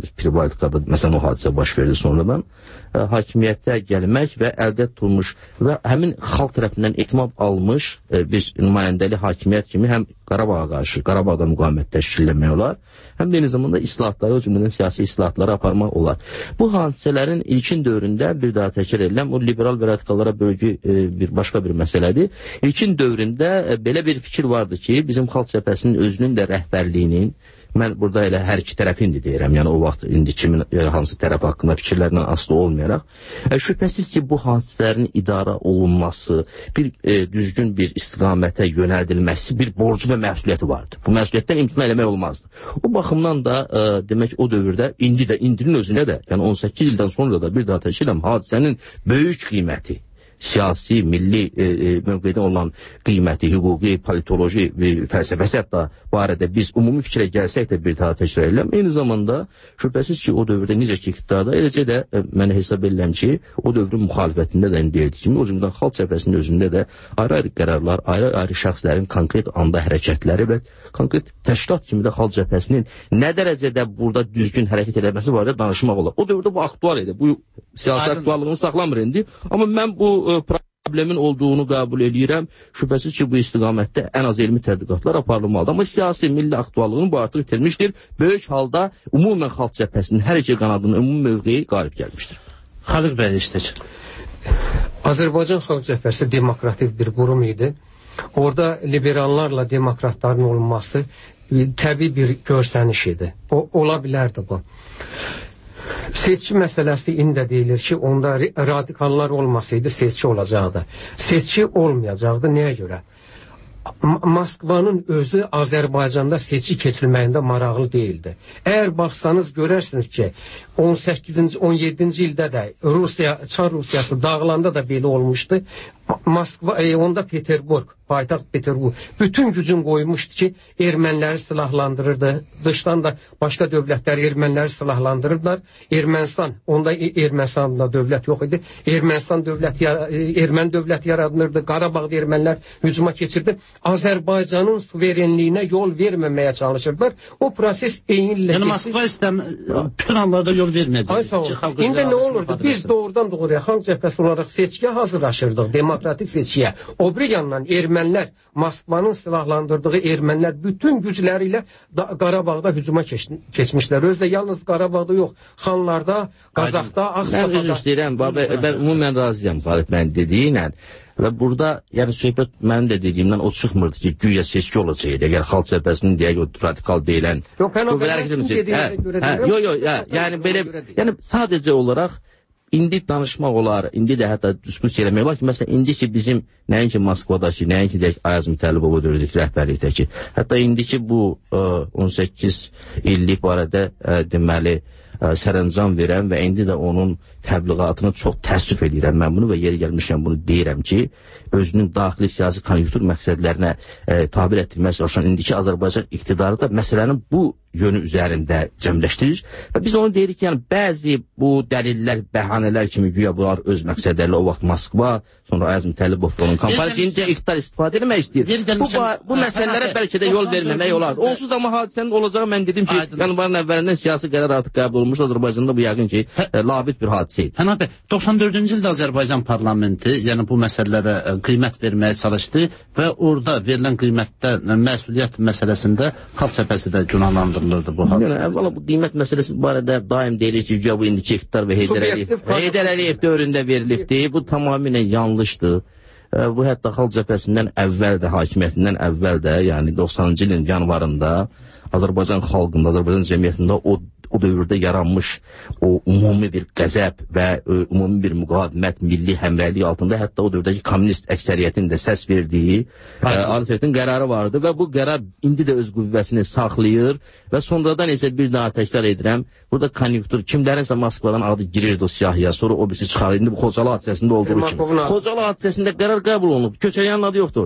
politikada məsələn o hadisə baş verdi sonradan. Hakimiyyətə gəlmək və əldə tutulmuş və həmin xalq tərəfindən etimad almış bir nümayəndəli hakimiyyət kimi həm Qarabağa qarşı, Qarabağda müqavimət təşkilləmək olar, həm də eyni zamanda islahatları, o cümlədən siyasi islahatları aparmaq olar. Bu hadisələrin ilkin dövründə bir daha təkrar ediləm, o liberal və radikallara bölgü başqa bir məsələdir. İlkin dövründə belə bir fikir vardı ki, bizim xalq cəbhəsinin özünün də rəhbərliyinin, mən burada elə hər iki tərəfindi deyirəm, yəni o vaxt indi kimin hansı tərəf haqqında fikirlərlə asılı olmayaraq, şübhəsiz ki, bu hadisələrin idarə olunması, bir düzgün bir istiqamətə yönəldilməsi bir borcu və məsuliyyəti vardı. Bu məsuliyyətdən imtina eləmək olmazdı. O baxımdan da demək o dövrdə, indinin özündə də, yəni 18 ildən sonra da bir daha təşkiləm hadisənin böyük qiyməti, siyasi, milli mövqedə olan qiyməti, hüquqi, politoloji, fəlsəfəsi hətta barədə biz ümumi fikrə gəlsək də bir daha təkrar edirəm. Eyni zamanda şübhəsiz ki, o dövrdə necə ki iqtidarda, eləcə də mən hesab edirəm ki, o dövrün müxalifətində də deyildi kimi, o cümlədən xalq cəbhəsinin özündə də ayrı-ayrı qərarlar, ayrı-ayrı şəxslərin konkret anda hərəkətləri və konkret təşkilat kimi də xalq cəbhəsinin nə dərəcədə burada düzgün hərəkət edilməsi barədə danışmaq olar. O dövrdə bu aktual idi. Bu siyasi aktuallığını saxlamır indi. Amma mən bu problemin olduğunu qəbul edirəm. Şübhəsiz ki, bu istiqamətdə ən az elmi tədqiqatlar aparılmalıdır. Amma siyasi milli aktuallığını bu artıq itirmişdir. Böyük halda ümumən xalq cəbhəsinin hər iki qanadının ümumi mövqeyi qalib gəlmişdir. Xalq bəy işlək. Azərbaycan xalq cəbhəsi demokratik bir qurum idi. Orada liberallarla demokratların olması təbii bir görsəniş idi. Ola bilərdi bu. Seçki məsələsi indi də deyilir ki, onda radikallar olmasaydı seçki olacaqdı. Seçki olmayacaqdı. Nəyə görə? Moskvanın özü Azərbaycanda seçki keçirilməyində maraqlı deyildi. Əgər baxsanız görərsiniz ki, 18-ci, 17-ci ildə də Çar Rusiyası dağılanda da belə olmuşdu. Moskva, onda Peterburg, paytaxt Peterburg bütün gücün qoymuşdu ki, erməniləri silahlandırırdı. Dışdan da başqa dövlətlər erməniləri silahlandırırdılar. Ermənistan, onda Ermənistanda dövlət yox idi. Erməni dövləti yaradılırdı. Qarabağda ermənilər hücuma keçirdi. Azərbaycanın suverenliyinə yol verməməyə çalışırdılar. O proses eynilə yəni Moskva bütün hallarda yol verməyəcək. Ay sağ olun. İndi nə olurdu? Biz doğrudan doğruya xalq cəbhəsi olaraq seçkiyə hazırlaşırdıq. Demokratik seçkiyə. O bir yandan ermənilər, Moskvanın silahlandırdığı ermənilər bütün gücləri ilə Qarabağda hücuma keçmişlər. Özdə yalnız Qarabağda yox, Xanlarda, Qazaxda, Ağsafada. Mən üzr istəyirəm, mən ümumən razıyam Qalib mən dediyinlə. Və burada, yəni söhbət mənim də dediyimdən o çıxmırdı ki, güya seçki olacaqdı. Əgər xalq cəbhəsinin deyək o radikal deyilən. Yox, mən o bələsin dediyinə görə deyirəm. Yox, yəni belə, yəni sadəcə olaraq indi danışmaq olar, indi də hətta diskusiya eləmək olar ki, məsələn, indi ki bizim nəinki Moskvadakı, nəinki deyək Ayaz Mütəllibova dövrədəki rəhbərlikdəki, hətta indi ki bu 18 illik barədə deməli sərəncam verən və indi də onun təbliğatını çox təəssüf edirəm mən bunu və yeri gəlmişəm bunu deyirəm ki, özünün daxili siyasi konjunktur məqsədlərinə tabir etdirməsi çalışan indiki Azərbaycan iqtidarı da məsələnin bu yönü üzərində cəmləşdirir və biz onu deyirik ki, yəni bəzi bu dəlillər, bəhanələr kimi güya bunlar öz məqsədlərlə o vaxt Moskva, sonra Ayaz Mütəllibov onun kampaniyası indi iqtidar istifadə etmək istəyir. Bu məsələlərə bəlkə də yol verməmək olar. Onsuz da amma hadisənin olacağı mən dedim ki, yanvarın əvvəlindən siyasi qərar artıq qəbul olunmuş Azərbaycanda bu yəqin ki, labid bir hadisə idi. Pənah bəy, 94-cü ildə Azərbaycan parlamenti, yəni bu məsələlərə qiymət verməyə çalışdı və orada verilən qiymətdə məsuliyyət məsələsində xalq cəbhəsi də günahlandırılırdı bu hadisə. Əvvəla bu qiymət məsələsi barədə daim deyilir ki, bu indiki iqtidar və Heydər Əliyev dövründə verilibdi. Bu tamamilə yanlışdır. Bu hətta xalq cəbhəsindən əvvəl də, hakimiyyətindən əvvəl də, yəni 90-cı ilin yanvarında Azərbaycan xalqında, Azərbaycan cəmiyyətində o dövrdə yaranmış o ümumi bir qəzəb və ümumi bir müqavimət, milli həmrəylik altında hətta o dövrdəki kommunist əksəriyyətin də səs verdiyi Ali Sovyetin qərarı vardı və bu qərar indi də öz qüvvəsini saxlayır və sonradan isə bir daha təkrar edirəm, burada konjunktur, kimlərinsə Moskvadan adı girirdi o siyahıya, sonra o birisi çıxarır. İndi bu Xocalı hadisəsində olduğu kimi. Xocalı hadisəsində qərar qəbul olunub, Köçəryanın adı yoxdur orada.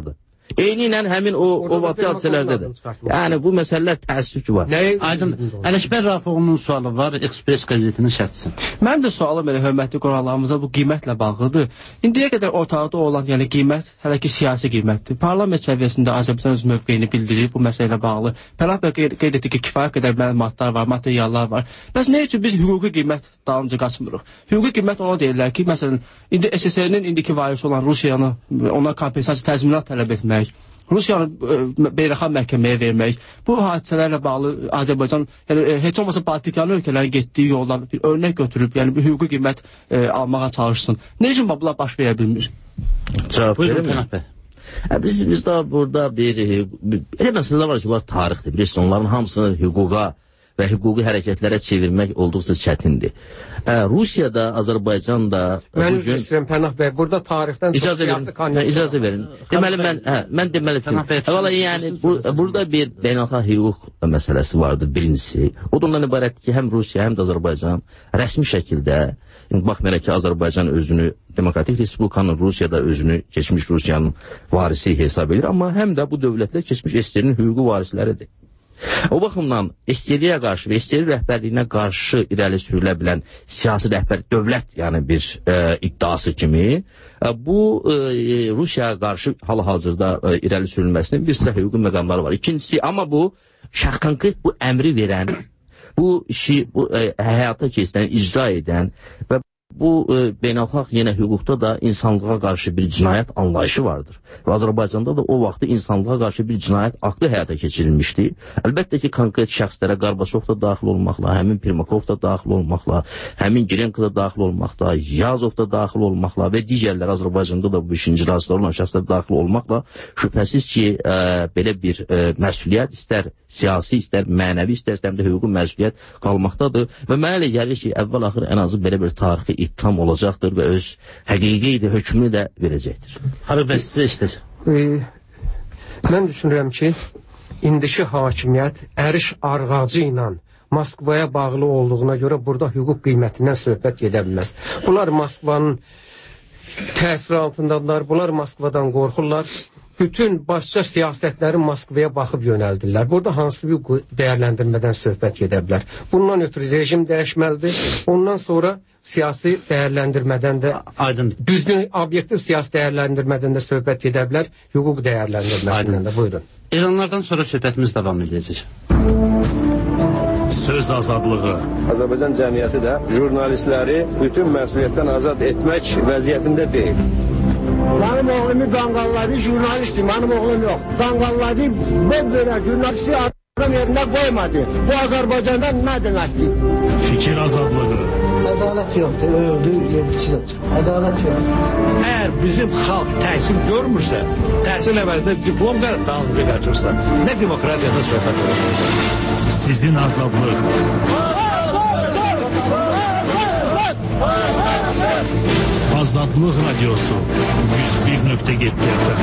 Eyni ilə həmin o vaqti hadisələrdə də. Yəni bu məsələlər təəssüf ki var. Aydın Ələkbər Rafoğlu'nun sualı var, Express qəzetinin şərhçisi. Mənim də sualım elə hörmətli qonaqlarımıza bu qiymətlə bağlıdır. İndiyə qədər ortada olan yəni qiymət hələ ki siyasi qiymətdir. Parlament səviyyəsində Azərbaycan öz mövqeyini bildirir bu məsələ ilə bağlı. Pənah bəy qeyd etdi ki, kifayət qədər məlumatlar var, materiallar var. Bəs nə üçün biz hüquqi qiymət dalınca qaçmırıq? Hüquqi qiymət ona deyirlər ki, məsələn, indi SSR-nin indiki varisi olan Rusiyanı ona kompensasiya təzminat tələb etmək, Rusiyanı beynəlxalq məhkəməyə vermək, bu hadisələrlə bağlı Azərbaycan, yəni heç olmasa Baltikanın ölkələrin getdiyi yoldan bir örnək götürüb, yəni bir hüquqi qiymət almağa çalışsın. Nə üçün bunlar baş verə bilmir? Cavab verir. Biz daha burada elə məsələlər var ki, bunlar tarixdir. Bilirsiniz, onların hamısını hüquqa və hüquqi hərəkətlərə çevirmək olduqca çətindir. Rusiyada, Azərbaycanda... Mən üzr istəyirəm, Pənah bəy, burada tarixdən çox siyasi konyeksiya... İcazə verin. Deməli, mən deməli ki, yəni, burada bir beynəlxalq hüquq məsələsi vardır, birincisi. O da ondan ibarətdir ki, həm Rusiya, həm də Azərbaycan rəsmi şəkildə, baxmayaraq ki, Azərbaycan özünü Demokratik Respublikanın, Rusiyada özünü keçmiş Rusiyanın varisi hesab edir, amma həm də bu dövlətlər keçmiş SSR-nin hüquqi varisləridir. O baxımdan SSR-yə qarşı və SSR rəhbərliyinə qarşı irəli sürülə bilən siyasi rəhbər dövlət, yəni bir iddiası kimi, bu Rusiyaya qarşı hal-hazırda irəli sürülməsinin bir sıra hüquqi məqamları var. İkincisi, amma bu konkret bu əmri verən, bu işi həyata keçirən, icra edən və bu beynəlxalq yenə hüquqda da insanlığa qarşı bir cinayət anlayışı vardır. Və Azərbaycanda da o vaxtı insanlığa qarşı bir cinayət aktı həyata keçirilmişdi. Əlbəttə ki, konkret şəxslərə Qarbaçov da daxil olmaqla, həmin Primakov da daxil olmaqla, həmin Girenko da daxil olmaqla, Yazov da daxil olmaqla və digərlər Azərbaycanda da bu işin icrasında olan şəxslər daxil olmaqla şübhəsiz ki, belə bir məsuliyyət istər siyasi, istər mənəvi, istərsə həm də hüquqi məsuliyyət qalmaqdadır və mənə elə gəlir ki, əvvəl-axır ən azı belə bir tarixi ittiham olacaqdır və öz həqiqi hökmünü də verəcəkdir. Harıq bəs sizə işdir? Mən düşünürəm ki, indiki hakimiyyət əriş arğacı ilə Moskvaya bağlı olduğuna görə burada hüquq qiymətindən söhbət gedə bilməz. Bunlar Moskvanın təsiri altındadılar, bunlar Moskvadan qorxurlar. Bütün başqa siyasətlərin Moskvaya baxıb yönəldirlər. Burada hansı hüquq dəyərləndirmədən söhbət gedə bilər. Bundan ötürü rejim dəyişməlidir. Ondan sonra siyasi dəyərləndirmədən də düzgün, obyektiv siyasi dəyərləndirmədən də söhbət gedə bilər. Hüquq dəyərləndirməsindən də. Buyurun. İranlardan sonra söhbətimiz davam edəcək. Söz azadlığı. Azərbaycan cəmiyyəti də jurnalistləri bütün məsuliyyətdən azad etmək vəziyyətində deyil. Benim oğlumu qanqalladı, jurnalistim, benim oğlum yok. Qanqalladı, böyle jurnalisti adam yerine koymadı. Bu Azerbaycan'dan ne demekti? Fikir azadlığı. Adalet yoktu, öldü, yedisi de çıktı. Adalet yok. Eğer bizim halk təhsil görmürsə, təhsil əvəzində diplom dalınca qaçırsa, ne demokratiyadan söhbət olur? Sizin azadlıq. Azadlıq Radyosu 101.7 FM.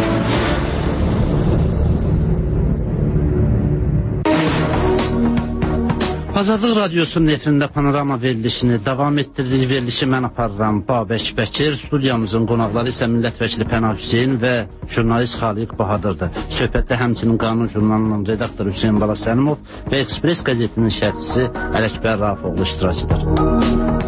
Azadlıq Radyosu'nun efirində panorama verilişini davam etdiririk. Verilişi mən aparıram Babək Bəkir. Studiyamızın qonaqları isə millət vəkili Pənah Hüseyin və jurnalist Xaliq Bahadırdır. Söhbətdə həmçinin Qanun jurnalının redaktoru Hüseyin Bala Sənimov və Express qəzetinin şərhçisi Ələkbər Rafoğlu iştirak edir.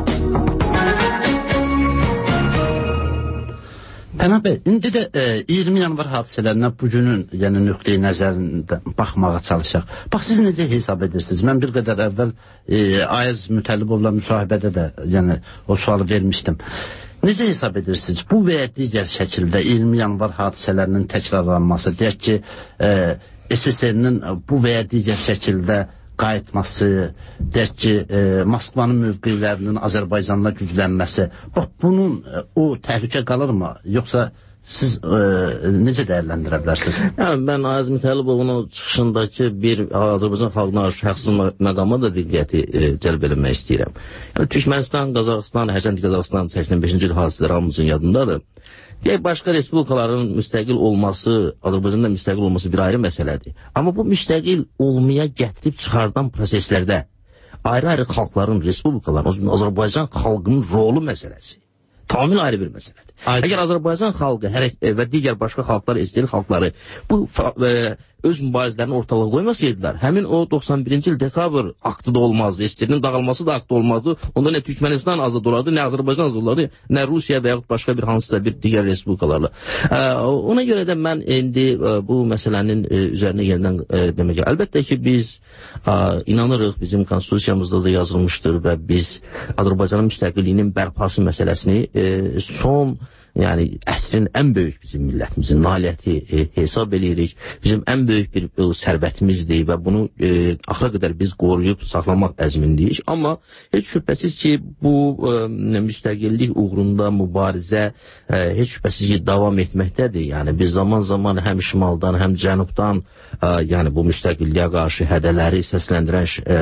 Pənah bəy, indi də 20 yanvar hadisələrinə bugünün nöqteyi nəzərində baxmağa çalışaq. Bax, siz necə hesab edirsiniz? Mən bir qədər əvvəl Ayaz Mütəllibovla müsahibədə də o sualı vermişdim. Necə hesab edirsiniz? Bu və ya digər şəkildə 20 yanvar hadisələrinin təkrarlanması, deyək ki, SSR-nin bu və ya digər şəkildə qayıtması, deyək ki, Moskvanın mövqelərinin Azərbaycanla güclənməsi, bax, bunun o təhlükə qalırmı? Yoxsa siz necə dəyərləndirə bilərsiniz? Yəni, mən Ayaz Mütəllibovun o çıxışındakı bir Azərbaycan xalqına şəxsi məqama da diqqəti cəlb eləmək istəyirəm. Yəni, Türkmənistan, Qazaxıstan, hərçənd Qazaxıstan 85-ci il hadisələri hamımızın yadındadır. Deyək, başqa respublikaların müstəqil olması, Azərbaycanda müstəqil olması bir ayrı məsələdir. Amma bu müstəqil olmaya gətirib çıxardan proseslərdə ayrı-ayrı xalqların, respublikaların, Azərbaycan xalqının rolu məsələsi tamamilə ayrı bir məsələdir. Əgər Azərbaycan xalqı və digər başqa xalqlar, SSR xalqları bu öz mübarizələrini ortalığa qoymasaydılar, həmin o 91-ci il dekabr aktı da olmazdı, SSR-nin dağılması da aktı olmazdı. Onda nə Türkmənistan azad olardı, nə Azərbaycan azad olardı, nə Rusiya və yaxud başqa bir hansısa bir digər respublikalarla. Ona görə də mən indi bu məsələnin üzərinə yenidən demək, əlbəttə ki, biz inanırıq, bizim konstitusiyamızda da yazılmışdır və biz Azərbaycanın müstəqilliyinin bərpası məsələsini son, yəni əsrin ən böyük bizim millətimizin nailiyyəti hesab edirik. Bizim ən böyük bir sərvətimizdir və bunu axıra qədər biz qoruyub saxlamaq əzmindəyik. Amma heç şübhəsiz ki, bu müstəqillik uğrunda mübarizə heç şübhəsiz ki, davam etməkdədir. Yəni biz zaman-zaman həm şimaldan, həm cənubdan yəni bu müstəqilliyə qarşı hədələri səsləndirən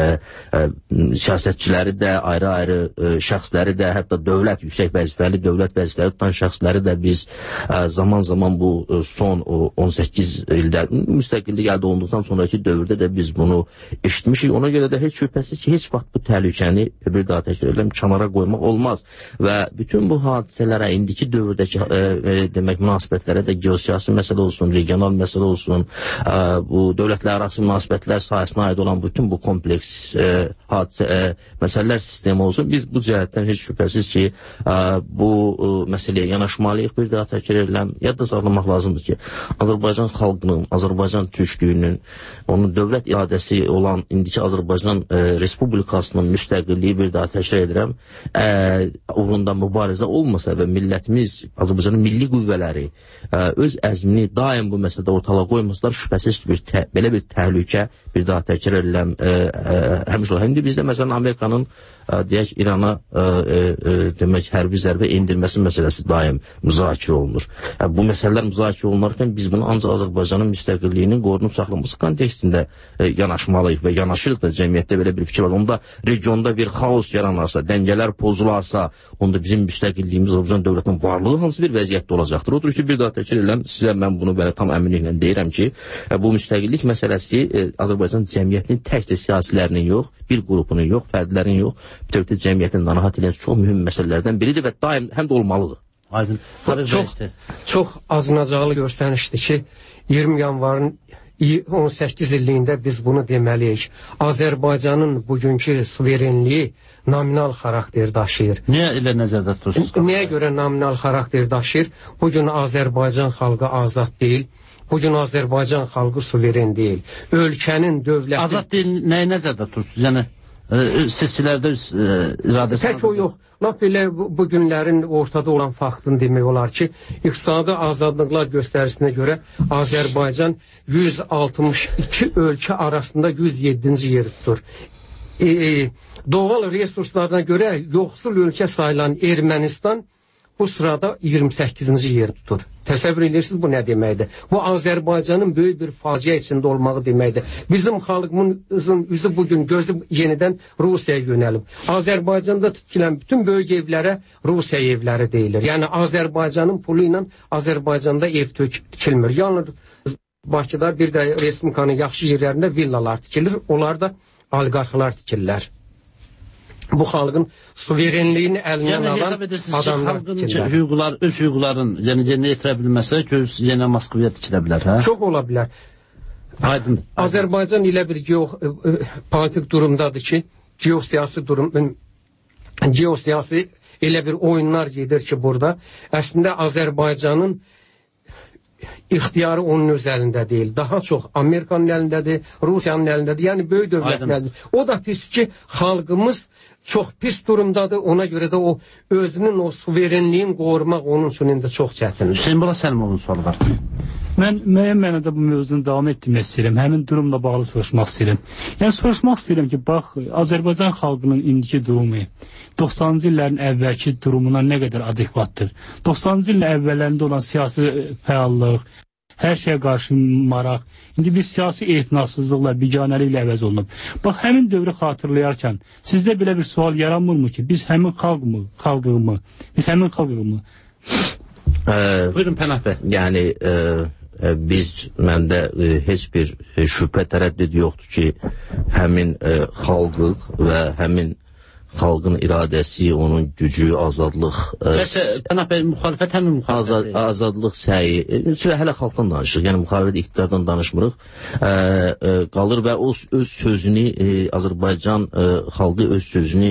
siyasətçiləri də, ayrı-ayrı şəxsləri də, hətta dövlət, yüksək vəzifəli dövlət vəzifələri tutan şəxsləri də biz zaman-zaman bu son 18 ildə müstəqillik əldə olunduqdan sonraki dövrdə də biz bunu eşitmişik. Ona görə də heç şübhəsiz ki, heç vaxt bu təhlükəni bir daha təkrar edirəm, kənara qoymaq olmaz. Və bütün bu hadisələrə, indiki dövrdəki demək münasibətlərə də geosiyasi məsələ olsun, regional məsələ olsun, bu dövlətlər arası münasibətlər sahəsinə aid olan bütün bu kompleks məsələlər sistemi olsun. Biz bu cəhətdən heç şübhəsiz ki, bu məsələyə yanaşmalıyıq. Bir daha təkrar edirəm, yadda saxlamaq lazımdır ki, Azərbaycan xalqının, Azərbaycan türklüyünün, onun dövlət iradəsi olan indiki Azərbaycan Respublikasının müstəqilliyi, bir daha təkrar edirəm, uğrunda mübarizə olmasa və millətimiz, Azərbaycanın milli qüvvələri öz əzmini daim bu məsələdə ortalığa qoymasalar, şübhəsiz ki, belə bir təhlükə, bir daha təkrar edirəm, həmişə olur. İndi bizdə məsələn Amerikanın deyək İrana demək hərbi zərbə endirməsi məsələsi daim müzakirə olunur. Bu məsələlər müzakirə olunarkən biz bunu ancaq Azərbaycanın müstəqilliyinin qorunub saxlanması kontekstində yanaşmalıyıq və yanaşırıq da cəmiyyətdə belə bir fikir var. Onda regionda bir xaos yaranarsa, dəngələr pozularsa, onda bizim müstəqilliyimiz Azərbaycan dövlətinin varlığı hansı bir vəziyyətdə olacaqdır. Odur ki, bir daha təkrar edirəm, sizə mən bunu belə tam əminliklə deyirəm ki, bu müstəqillik məsələsi Azərbaycan cəmiyyətinin təkcə siyasilərinin yox, bir qrupunun yox, fərdlərin yox, bütövlükdə cəmiyyətin narahat edən çox mühüm məsələlərdən biridir və daim həm də olmalıdır. Aydın. Çox acınacaqlı göstərişdir ki, 20 yanvarın 18 illiyində biz bunu deməliyik. Azərbaycanın bugünkü suverenliyi nominal xarakter daşıyır. Niyə elə nəzərdə tutursunuz? Nəyə görə nominal xarakter daşıyır? Bugün Azərbaycan xalqı azad deyil. Bugün Azərbaycan xalqı suveren deyil. Ölkənin dövləti... Azad deyil, nəyə nəzərdə tutursunuz? Yəni, sizçilərdə iradəsi... Tək o yox. Lap elə bu günlərin ortada olan faktını demək olar ki, iqtisadi azadlıqlar göstərisinə görə Azərbaycan 162 ölkə arasında 107-ci yeri tutur. Doğal resurslarına görə yoxsul ölkə sayılan Ermənistan bu sırada 28-ci yeri tutur. Təsəvvür edirsiniz, bu nə deməkdir? Bu Azərbaycanın böyük bir faciə içində olmağı deməkdir. Bizim xalqımızın üzü bugün gözü yenidən Rusiyaya yönəlib. Azərbaycanda tikilən bütün böyük evlərə Rusiya evləri deyilir. Yəni Azərbaycanın pulu ilə Azərbaycanda ev tikilmir. Yalnız Bakıda bir də Respublikanın yaxşı yerlərində villalar tikilir. Onlar da oliqarxlar tikirlər. Bu xalqın suverenliyini əlindən alan adamlar tikirlər. Hüquqlar, öz hüquqların yerinə yetirə bilməsə, yenə Moskvaya tikilə bilər, hə? Çox ola bilər. Aydın. Azərbaycan elə bir politik durumdadır ki, geosiyasi elə bir oyunlar gedir ki, burada əslində Azərbaycanın ixtiyarı onun öz əlində deyil. Daha çox Amerikanın əlindədir, Rusiyanın əlindədir, yəni böyük dövlətin əlindədir. O da pis ki, xalqımız çox pis durumdadır, ona görə də o özünün o suverenliyin qorumaq onun üçün indi çox çətindir. Hüseyin Bala Səlimovun sualı var. Mən müəyyən mənada bu mövzunu davam etdirmək istəyirəm, həmin durumla bağlı soruşmaq istəyirəm. Yəni soruşmaq istəyirəm ki, bax, Azərbaycan xalqının indiki durumu 90-cı illərin əvvəlki durumuna nə qədər adekvatdır? 90-cı ilin əvvəllərində olan siyasi fəallıq, hər şeyə qarşı maraq, indi biz siyasi etinasızlıqla, biganəliklə əvəz olunub. Bax, həmin dövrü xatırlayarkən, sizdə belə bir sual yaranmırmı ki, biz həmin xalqımı? Buyurun Pənah bəy. Yəni, məndə heç bir şübhə tərəddüd yoxdur ki, həmin xalqıq və həmin xalqın iradəsi, onun gücü, azadlıq. Pənah bəy, müxalifət həmin müxalifət. Azadlıq səyi. Hələ xalqdan danışırıq, yəni müxalifət iqtidardan danışmırıq. Qalır və o öz sözünü, Azərbaycan xalqı öz sözünü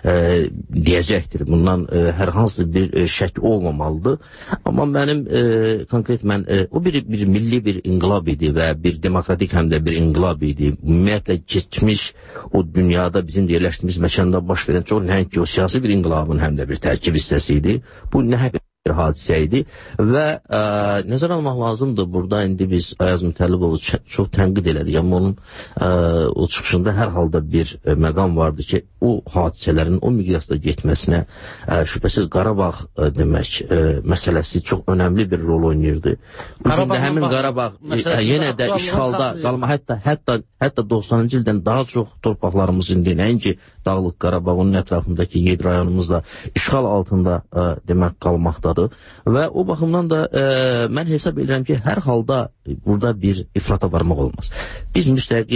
deyəcəkdir. Bundan hər hansı bir şək olmamalıdır. Amma mənim konkret o bir milli bir inqilab idi və bir demokratik həm də bir inqilab idi. Ümumiyyətlə keçmiş o dünyada bizim yerləşdiyimiz məkanda baş verən çox nəhəng siyasi bir inqilabın həm də bir tərkib hissəsi idi. Bu nəhəng bir hadisə idi və nəzər almaq lazımdır. Burada indi biz Ayaz Mütəllibovu çox tənqid elədik, amma onun o çıxışında hər halda bir məqam vardı ki, o hadisələrin o miqyasda getməsinə şübhəsiz Qarabağ demək məsələsi çox önəmli bir rol oynayırdı. Bu gün də həmin Qarabağ yenə də işğalda qalma, hətta 90-cı ildən daha çox torpaqlarımız indi nəinki Dağlıq Qarabağ, onun ətrafındakı 7 rayonumuz da işğal altında demək qalmaqdadır. Və o baxımdan da mən hesab edirəm ki, hər halda burada bir ifrata varmaq olmaz. Biz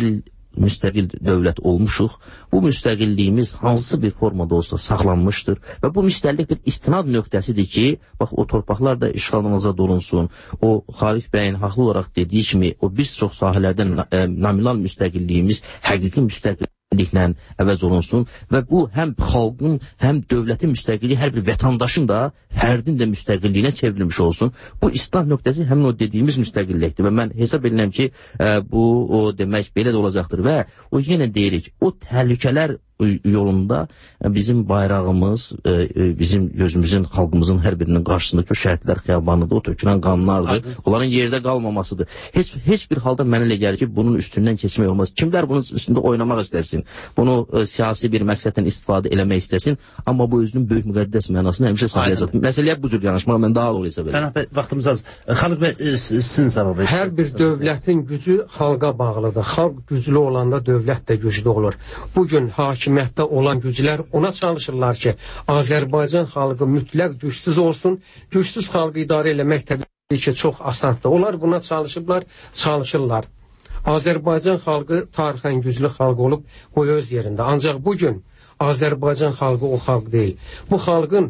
müstəqil dövlət olmuşuq. Bu müstəqilliyimiz hansı bir formada olsa saxlanmışdır və bu müstəqillik bir istinad nöqtəsidir ki, bax o torpaqlar da işğaldan azad olunsun. O Xalif bəyin haqlı olaraq dediyi kimi o bir çox sahələrdən nominal müstəqilliyimiz həqiqi müstəqilliklə əvəz olunsun və bu həm xalqın, həm dövlətin müstəqilliyi, hər bir vətəndaşın da, fərdin də müstəqilliyinə çevrilmiş olsun. Bu istinad nöqtəsi həmin o dediyimiz müstəqillikdir və mən hesab edirəm ki, bu demək belə də olacaqdır və o yenə deyirik, o təhlükələr yolunda bizim bayrağımız, bizim gözümüzün, xalqımızın hər birinin qarşısındakı o şəhidlər xiyabanıdır, o tökülən qanlardır, onların yerdə qalmamasıdır. Heç bir halda mənə elə gəlir ki, bunun üstündən keçmək olmaz. Kimlər bunun üstündə oynamaq istəsin, bunu siyasi bir məqsəddən istifadə eləmək istəsin, amma bu özünün böyük müqəddəs mənasını həmişə saxlayacaq. Məsələyə bu cür yanaşmaq mən daha doğru hesab edirəm. Pənah bəy, vaxtımız az. Xalq bəy, sizin cavabı. Hər bir dövlətin gücü xalqa bağlıdır. Xalq güclü olanda dövlət də güclü olur. Bugün hakimiyyətdə olan güclər ona çalışırlar ki, Azərbaycan xalqı mütləq gücsüz olsun. Gücsüz xalqı idarə eləmək təbii ki, çox asandır. Onlar buna çalışırlar. Azərbaycan xalqı tarixən güclü xalq olub o öz yerində. Ancaq bugün Azərbaycan xalqı o xalq deyil. Bu xalqın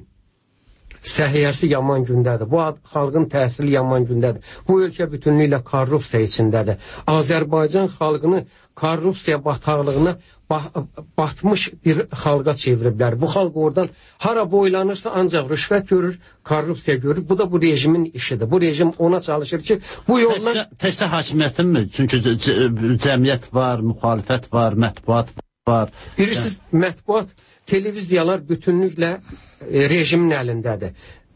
səhiyyəsi yaman gündədir. Bu xalqın təhsili yaman gündədir. Bu ölkə bütünlüklə korrupsiya içindədir. Azərbaycan xalqını korrupsiya bataqlığına batmış bir xalqa çeviriblər. Bu xalq oradan hara boylanırsa ancaq rüşvət görür, korrupsiya görür. Bu da bu rejimin işidir. Bu rejim ona çalışır ki, bu yolla... Təhsə hakimiyyətin mi? Çünki cəmiyyət var, müxalifət var, mətbuat var. Bilirsiniz, mətbuat, televiziyalar bütünlüklə rejimin əlindədir.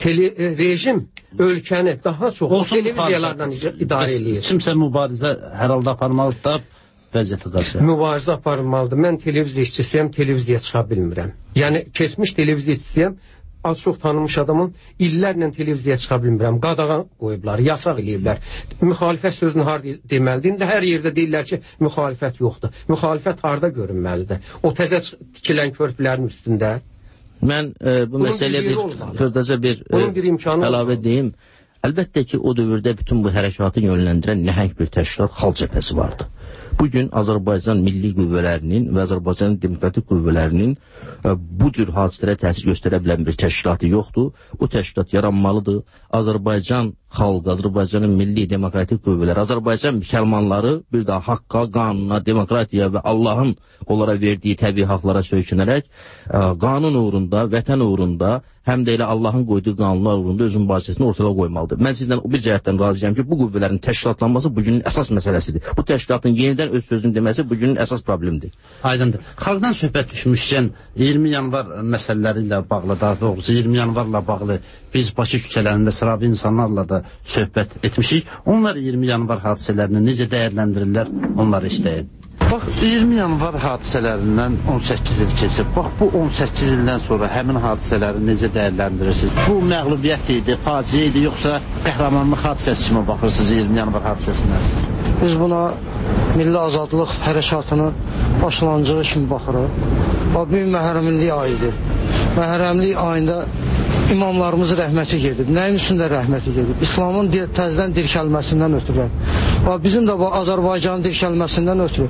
Rejim ölkəni daha çox televiziyalardan idarə edir. Kimsə mübarizə hər halda aparmalıdır da vəziyyəti qarşı. Mübarizə aparılmalıdır. Mən televiziya işçisiyəm, televiziyaya çıxa bilmirəm. Yəni, keçmiş televiziya işçisiyəm, az çox tanınmış adamım, illərlə televiziyaya çıxa bilmirəm. Qadağan qoyublar, yasaq eləyiblər. Müxalifət sözünü harada deməlidir? İndi hər yerdə deyirlər ki, müxalifət yoxdur. Müxalifət harada görünməlidir? O təzə tikilən körpülərin üstündə. Mən bu məsələyə xırdaca bir əlavə deyim. Əlbəttə ki, o dövrdə bütün bu hərəkatı yönləndirən nəhəng bir təşkilat Xalq Cəbhəsi vardı. Bugün Azərbaycan milli qüvvələrinin və Azərbaycan demokratik qüvvələrinin bu cür hadisələrə təsir göstərə bilən bir təşkilatı yoxdur. O təşkilat yaranmalıdır. Azərbaycan xalqı, Azərbaycanın milli demokratik qüvvələri, Azərbaycan müsəlmanları bir daha haqqa, qanuna, demokratiya və Allahın onlara verdiyi təbii haqlara söykünərək qanun uğrunda, vətən uğrunda, həm də elə Allahın qoyduğu qanunlar uğrunda özün mübarizəsini ortada qoymalıdır. Mən sizdən o bir cəhətdən razıyam ki, bu qüvvələrin təşkilatlanması bugünün əsas məsələsidir. Bu təşkilatın yenidən öz sözünü deməsi bugünün əsas problemidir. Aydındır. Xalqdan söhbət düşmüşkən 20 yanvar məsələləri ilə bağlı, daha doğrusu 20 yanvarla bağlı biz Bakı küçələrində sıravi insanlarla da söhbət etmişik. Onlar 20 yanvar hadisələrini necə dəyərləndirirlər, onları işləyin. Bax, 20 yanvar hadisələrindən 18 il keçib. Bax, bu 18 ildən sonra həmin hadisələri necə dəyərləndirirsiniz? Bu məğlubiyyət idi, faciə idi, yoxsa qəhrəmanlıq hadisəsi kimi baxırsınız 20 yanvar hadisəsinə? Biz buna milli azadlıq hərəkatının başlanğıcı kimi baxırıq. O bir Məhərrəmlik ayıdır. Məhərrəmlik ayında imamlarımız rəhməti gedib. Nəyin üstündə rəhməti gedib? İslamın təzədən dirkəlməsindən ötürü. Bizim də bu Azərbaycanın dirçəlməsindən ötürü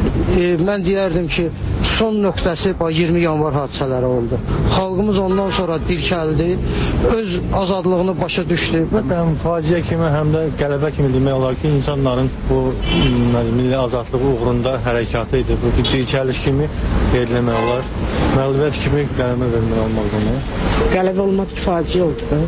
mən deyərdim ki, son nöqtəsi 20 yanvar hadisələri oldu. Xalqımız ondan sonra dirçəldi, öz azadlığını başa düşdü. Həm faciə kimi, həm də qələbə kimi demək olar ki, insanların bu milli azadlığı uğrunda hərəkatı idi. Bu bir dirçəliş kimi qeydləmək olar. Məğlubiyyət kimi qələbə vermək olmaz bunu. Qələbə olmadı ki, faciə oldu da.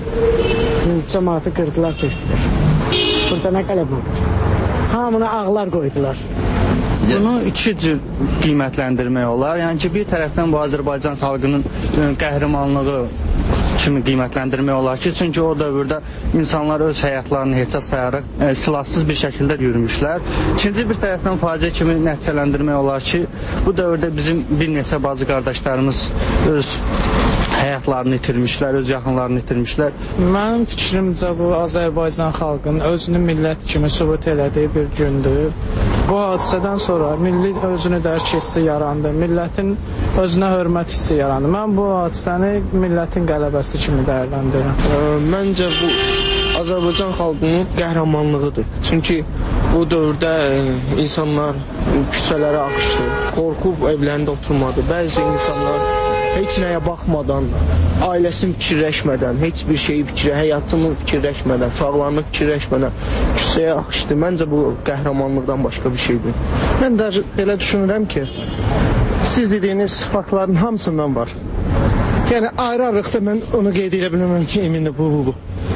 Cəmaatı qırdılar, tökdülər. Burada nə qələbə oldu? Hamına ağlar qoydular. Bunu iki cür qiymətləndirmək olar. Yəni ki, bir tərəfdən bu Azərbaycan xalqının qəhrəmanlığı kimi qiymətləndirmək olar ki, çünki o dövrdə insanlar öz həyatlarını heçə sayaraq silahsız bir şəkildə yürümüşlər. İkinci bir tərəfdən faciə kimi nəticələndirmək olar ki, bu dövrdə bizim bir neçə bacı qardaşlarımız öz həyatlarını itirmişlər, öz yaxınlarını itirmişlər. Mənim fikrimcə bu Azərbaycan xalqının özünü millət kimi sübut elədiyi bir gündür. Bu hadisədən sonra milli özünü dərk hissi yarandı, millətin özünə hörmət hissi yarandı. Mən bu hadisəni millətin qələbəsi kimi dəyərləndirirəm. Məncə bu Azərbaycan xalqının qəhrəmanlığıdır. Çünki bu dövrdə insanlar küçələrə axışdı, qorxub evlərində oturmadı. Bəzi insanlar heç nəyə baxmadan, ailəsini fikirləşmədən, heç bir şeyi həyatını fikirləşmədən, uşaqlarını fikirləşmədən küçəyə axışdı. Məncə bu qəhrəmanlıqdan başqa bir şeydir. Mən də belə düşünürəm ki, siz dediyiniz faktların hamısından var. Yəni ayrı-ayrılıqda mən onu qeyd edə bilməm ki, emindir bu.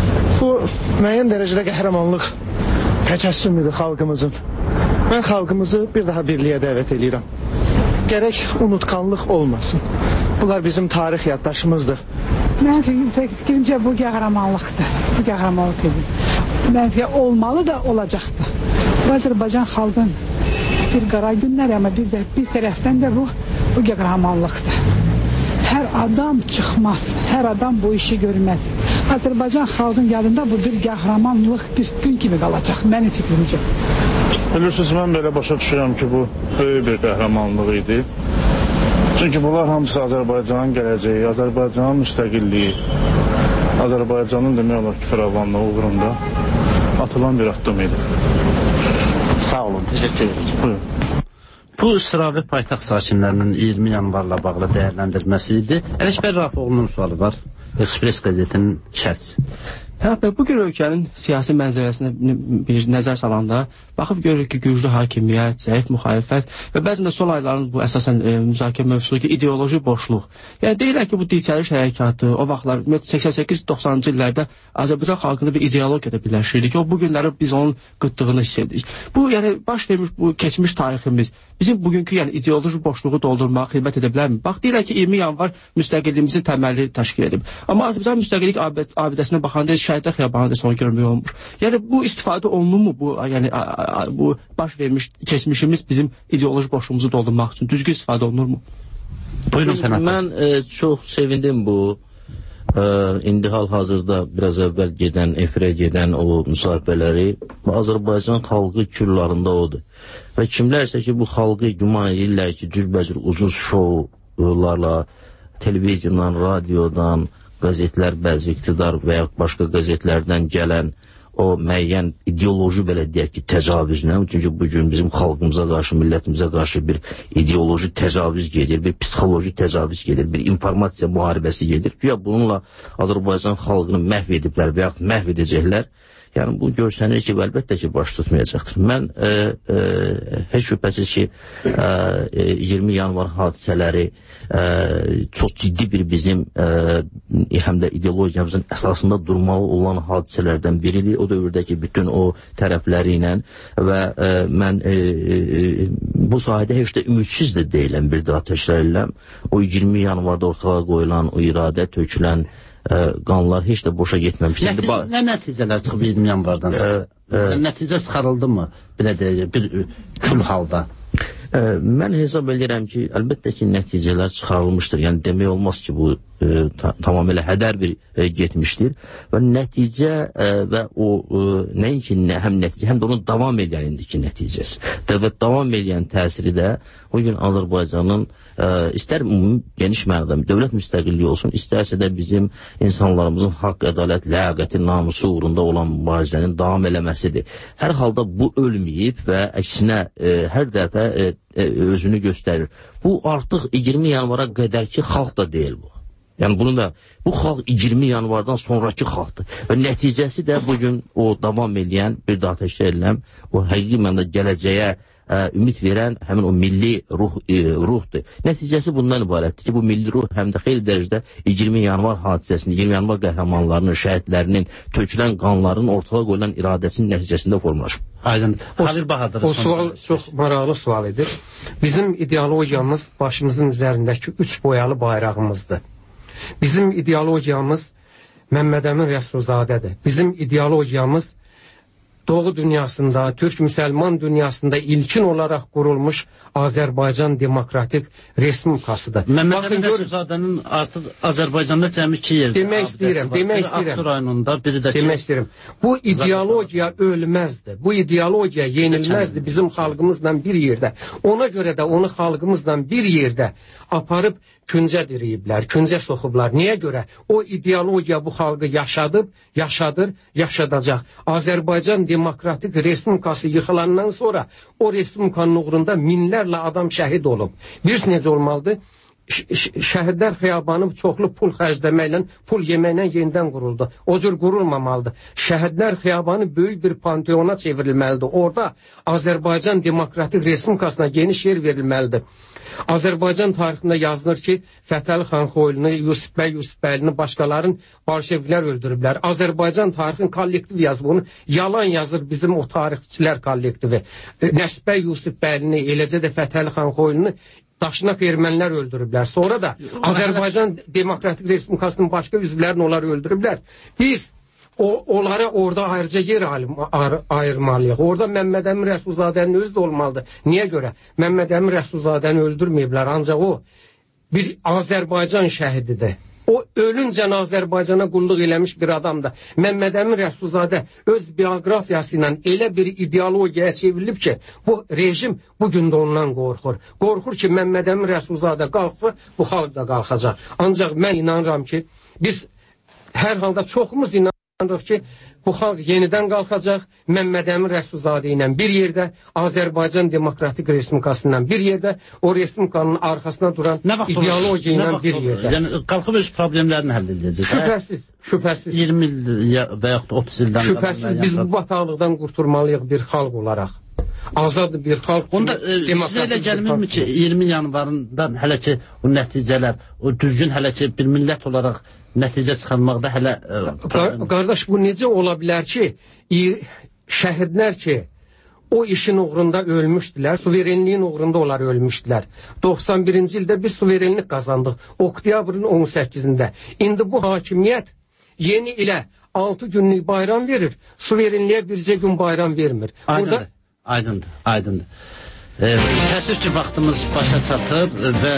Bu müəyyən dərəcədə qəhrəmanlıq təcəssümüdür xalqımızın. Mən xalqımızı bir daha birliyə dəvət edirəm. Gərək unutqanlıq olmasın. Bunlar bizim tarix yaddaşımızdır. Mənim fikrimcə bu qəhrəmanlıqdır. Bu qəhrəmanlıq edir. Mənim olmalı da olacaqdır. Bu Azərbaycan xalqın bir qara günləri, amma bir tərəfdən də bu qəhrəmanlıqdır. Hər adam çıxmaz, hər adam bu işi görməz. Azərbaycan xalqın yadında bu bir qəhrəmanlıq bir gün kimi qalacaq, mənim fikrimcə. Bilirsiniz, mən belə başa düşürəm ki, bu böyük bir qəhrəmanlıq idi. Çünki bunlar hamısı Azərbaycanın gələcəyi, Azərbaycanın müstəqilliyi, Azərbaycanın demək olar ki, firavanlığı uğrunda atılan bir addım idi. Sağ olun, teşekkür ederim. Buyurun. Bu sıravi paytaxt sakinlərinin 20 yanvarla bağlı dəyərləndirməsi idi. Ələkbər Rafiqoğlu'nun sualı var. Ekspres qəzetinin şərhçisi. Bu gün ölkənin siyasi mənzərəsinə bir nəzər salanda baxıb görürük ki, güclü hakimiyyət, zəif müxalifət və bəzən də son ayların bu əsasən müzakirə mövzusu ki, ideoloji boşluq. Yəni deyirlər ki, bu dirçəliş hərəkatı o vaxtlar 88-90-cı illərdə Azərbaycan xalqını bir ideologiyada birləşirdik ki, o bu günləri biz onun qıtlığını hiss edirik. Bu yəni baş vermiş bu keçmiş tariximiz bizim bugünkü yəni ideoloji boşluğu doldurmağa xidmət edə bilərmi? Bax deyirlər ki, 20 yanvar müstəqilliyimizin təməlli təşkil edib. Amma Azərbaycan müstəqillik abidəsinə baxanda Şəhidlər Xiyabanı da sonra görmək olmur. Yəni bu istifadə olunur mu? Bu yəni bu baş vermiş keçmişimiz bizim ideoloji boşluğumuzu doldurmaq üçün düzgün istifadə olunur mu? Buyurun Pənah. Mən çox sevindim bu indi hal-hazırda biraz əvvəl gedən, efirə gedən o müsahibələri Azərbaycan xalqı küllarında odur. Və kimlərsə ki, bu xalqı güman edirlər ki, cürbəcür ucuz şovlarla, televiziyadan, radiodan, qəzetlər, bəzi iqtidar və ya başqa qəzetlərdən gələn o müəyyən ideoloji belə deyək ki, təcavüzlə, çünki bugün bizim xalqımıza qarşı, millətimizə qarşı bir ideoloji təcavüz gedir, bir psixoloji təcavüz gedir, bir informasiya müharibəsi gedir. Güya bununla Azərbaycan xalqını məhv ediblər və yaxud məhv edəcəklər. Yəni bu görsənir ki, əlbəttə ki, baş tutmayacaqdır. Mən heç şübhəsiz ki, 20 yanvar hadisələri çox ciddi bir bizim həm də ideologiyamızın əsasında durmalı olan hadisələrdən biridir. O dövrdəki bütün o tərəfləri ilə və mən bu sahədə heç də ümidsiz də deyiləm, bir daha təkrar edirəm. O 20 yanvarda ortalığa qoyulan, o iradə tökülən qanlar heç də boşa getməmişdir. Nə nəticələr çıxıb 20 yanvardan? Nəticə çıxarıldı mı? Belə deyək, bir kül halda. Mən hesab edirəm ki, əlbəttə ki, nəticələr çıxarılmışdır. Yəni demək olmaz ki, bu tamamilə hədər bir getmişdir və nəticə və o nəinki həm nəticə, həm də onun davam edən indiki nəticəsi. Və davam edən təsiri də o gün Azərbaycanın istər geniş mənada dövlət müstəqilliyi olsun, istərsə də bizim insanlarımızın haqq, ədalət, ləyaqəti, namusu uğrunda olan mübarizənin davam eləməsidir. Hər halda bu ölməyib və əksinə hər dəfə özünü göstərir. Bu artıq 20 yanvara qədərki xalq da deyil bu. Yəni bunu da, bu xalq 20 yanvardan sonraki xalqdır. Və nəticəsi də bugün o davam edən, bir daha təşkil edilən, o həqiqi mənada gələcəyə ümid verən həmin o milli ruhdur. Nəticəsi bundan ibarətdir ki, bu milli ruh həm də xeyli dərəcədə 20 yanvar hadisəsinin, 20 yanvar qəhrəmanlarının, şəhidlərinin, tökülən qanların ortaya qoyulan iradəsinin nəticəsində formalaşıb. Aydın. Xalil Bahadır. O sual çox maraqlı sual idi. Bizim ideologiyamız başımızın üzərindəki 3 boyalı bayrağımızdır. Bizim ideologiyamız Məmmədəmin Rəsulzadədir. Bizim ideologiyamız Doğu dünyasında, Türk-Müsəlman dünyasında ilkin olaraq qurulmuş Azərbaycan Demokratik Respublikasıdır. Məmmədəmin Rəsulzadənin artıq Azərbaycanda cəmi 2 yerdir. Demək istəyirəm. Bu ideologiya ölməzdir. Bu ideologiya yenilməzdir bizim xalqımızla bir yerdə. Ona görə də onu xalqımızla bir yerdə aparıb küncə diriyiblər, küncə soxublar. Niyə görə? O ideologiya bu xalqı yaşadır, yaşadacaq. Azərbaycan Demokratik Respublikası yıxılandan sonra o Respublikanın uğrunda minlərlə adam şəhid olub. Bilirsiniz necə olmalıdır? Şəhidlər xiyabanı çoxlu pul xərcləməklə, pul yeməklə yenidən quruldu. O cür qurulmamalıdır. Şəhidlər xiyabanı böyük bir panteona çevrilməlidir. Orada Azərbaycan Demokratik Respublikasına geniş yer verilməlidir. Azərbaycan tarixində yazılır ki, Fətəli xan Xoylunu, Yusif bəy Yusifbəylini, başqalarını bolşeviklər öldürüblər. Azərbaycan tarixin kollektiv yazıb, onu yalan yazır bizim o tarixçilər kollektivi. Nəsbəy Yusifbəylini, eləcə də Fətəli xan Xoylunu daşınaq ermənilər öldürüblər. Sonra da Azərbaycan Demokratik Respublikasının başqa üzvlərini onlar öldürüblər. Biz onlara orada ayrıca yer ayırmalıyıq. Orada Məmmədəmin Rəsulzadənin özü də olmalıdır. Niyə görə? Məmmədəmin Rəsulzadəni öldürməyiblər, ancaq o bir Azərbaycan şəhididir. O ölüncən Azərbaycana qulluq eləmiş bir adamdır. Məmmədəmin Rəsulzadə öz bioqrafiyası ilə elə bir ideologiyaya çevrilib ki, bu rejim bugün də ondan qorxur. Qorxur ki, Məmmədəmin Rəsulzadə qalxsa, bu xalq da qalxacaq. Ancaq mən inanıram ki, biz hər halda çoxumuz inanırıq ki, bu xalq yenidən qalxacaq, Məmmədəmin Rəsulzadə ilə bir yerdə, Azərbaycan Demokratik Respublikası ilə bir yerdə, o Respublikanın arxasına duran ideologiya ilə bir yerdə. Yəni, qalxıb öz problemlərini həll edəcək. Şübhəsiz. 20 il və yaxud 30 ildən qabaq. Şübhəsiz, biz bu bataqlıqdan qurtulmalıyıq bir xalq olaraq. Azad bir xalq. Onda sizə elə gəlmirmi ki, 20 yanvarından hələ ki, o nəticələr, o düzgün hələ ki, bir millət olaraq nəticə çıxarmaqda hələ... Qardaş, bu necə ola bilər ki, şəhidlər ki, o işin uğrunda ölmüşdülər, suverenliyin uğrunda onlar ölmüşdülər. 91-ci ildə biz suverenlik qazandıq, oktyabrın 18-də. İndi bu hakimiyyət yeni ilə 6 günlük bayram verir, suverenliyə bircə gün bayram vermir. Aydındır. Təəssüf ki, vaxtımız başa çatır və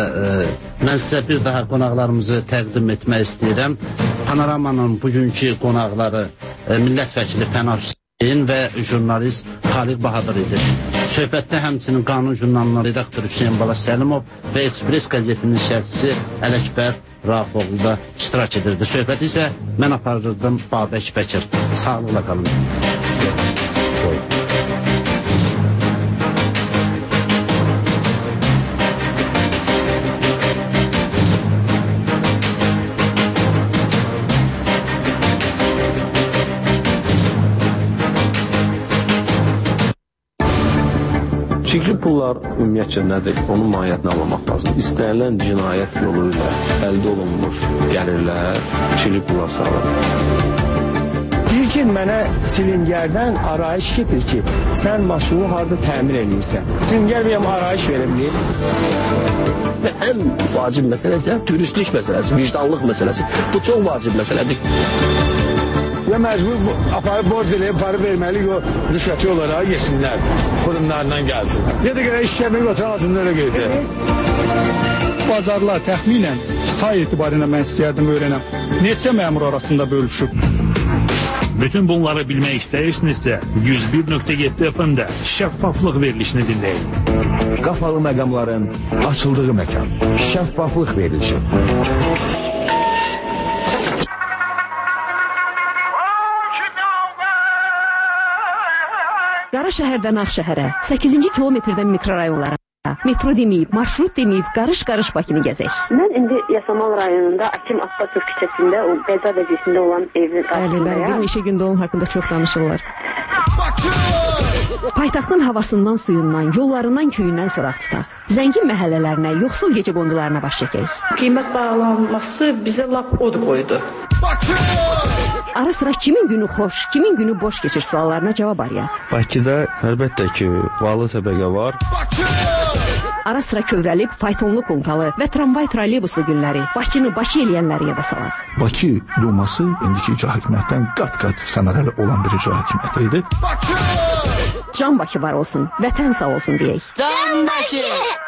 mən sizə bir daha qonaqlarımızı təqdim etmək istəyirəm. Panoramanın bugünkü qonaqları millət vəkili Pənah Hüseyn və jurnalist Xaliq Bahadır idi. Söhbətdə həmçinin Qanun jurnalının redaktoru Hüseyn Bala Səlimov və Ekspres qəzetinin şərhçisi Ələkbər Rafoğlu da iştirak edirdi. Söhbəti isə mən aparırdım Babək Bəkir. Sağlıqla qalın. Çirkli pullar ümumiyyətcə nədir? Onun mahiyyətini anlamaq lazım. İstənilən cinayət yolu ilə əldə olunmuş gəlirlər, çirkli pullar sağlar. Deyir ki, mənə çilingərdən arayış getir ki, sən maşını harada təmir edirsən. Çilingər benim arayış verir. Və ən vacib məsələsi dürüstlük məsələsi, vicdanlıq məsələsi. Bu çox vacib məsələdir. ya məcbur aparıb borc eləyib para verməliyik o rüşvəti olaraq yesinlər, burunlarından gəlsin. Ya da görə işləmək otur altında öyle qeydir. Bazarlar təxminən say etibarıyla mən istəyərdim öyrənəm. Neçə məmur arasında bölüşüb? Bütün bunları bilmək istəyirsinizsə 101.7 FM-də şəffaflıq verilişini dinləyin. Qapalı məqamların açıldığı məkan. Şəffaflıq verilişi. Qara şəhərdən Ağşəhərə, 8-ci kilometrdən mikrorayonlara, metro deməyib, marşrut deməyib, qarış-qarış Bakını gəzək. Mən indi Yasamal rayonunda Akim Abbasov küçəsində, o Qəza vəziyəsində olan evin qarşısındayım. Bir neçə gündə onun haqqında çox danışırlar. Paytaxtın havasından, suyundan, yollarından, köyündən soraq tutaq. Zəngin məhəllələrinə, yoxsul gecə qondularına baş çəkək. Qiymət bağlanması bizə lap od qoydu. Ara sıra kimin günü xoş, kimin günü boş keçir suallarına cavab arayaq. Bakıda əlbəttə ki, varlı təbəqə var. Ara sıra kövrəlib, faytonlu konkalı və tramvay trolleybusu günləri, Bakını Bakı eləyənləri yada salaq. Bakı Duması indiki icra hakimiyyətdən qat-qat səmərəli olan bir icra hakimiyyəti idi. Can Bakı var olsun, vətən sağ olsun deyək. Can Bakı!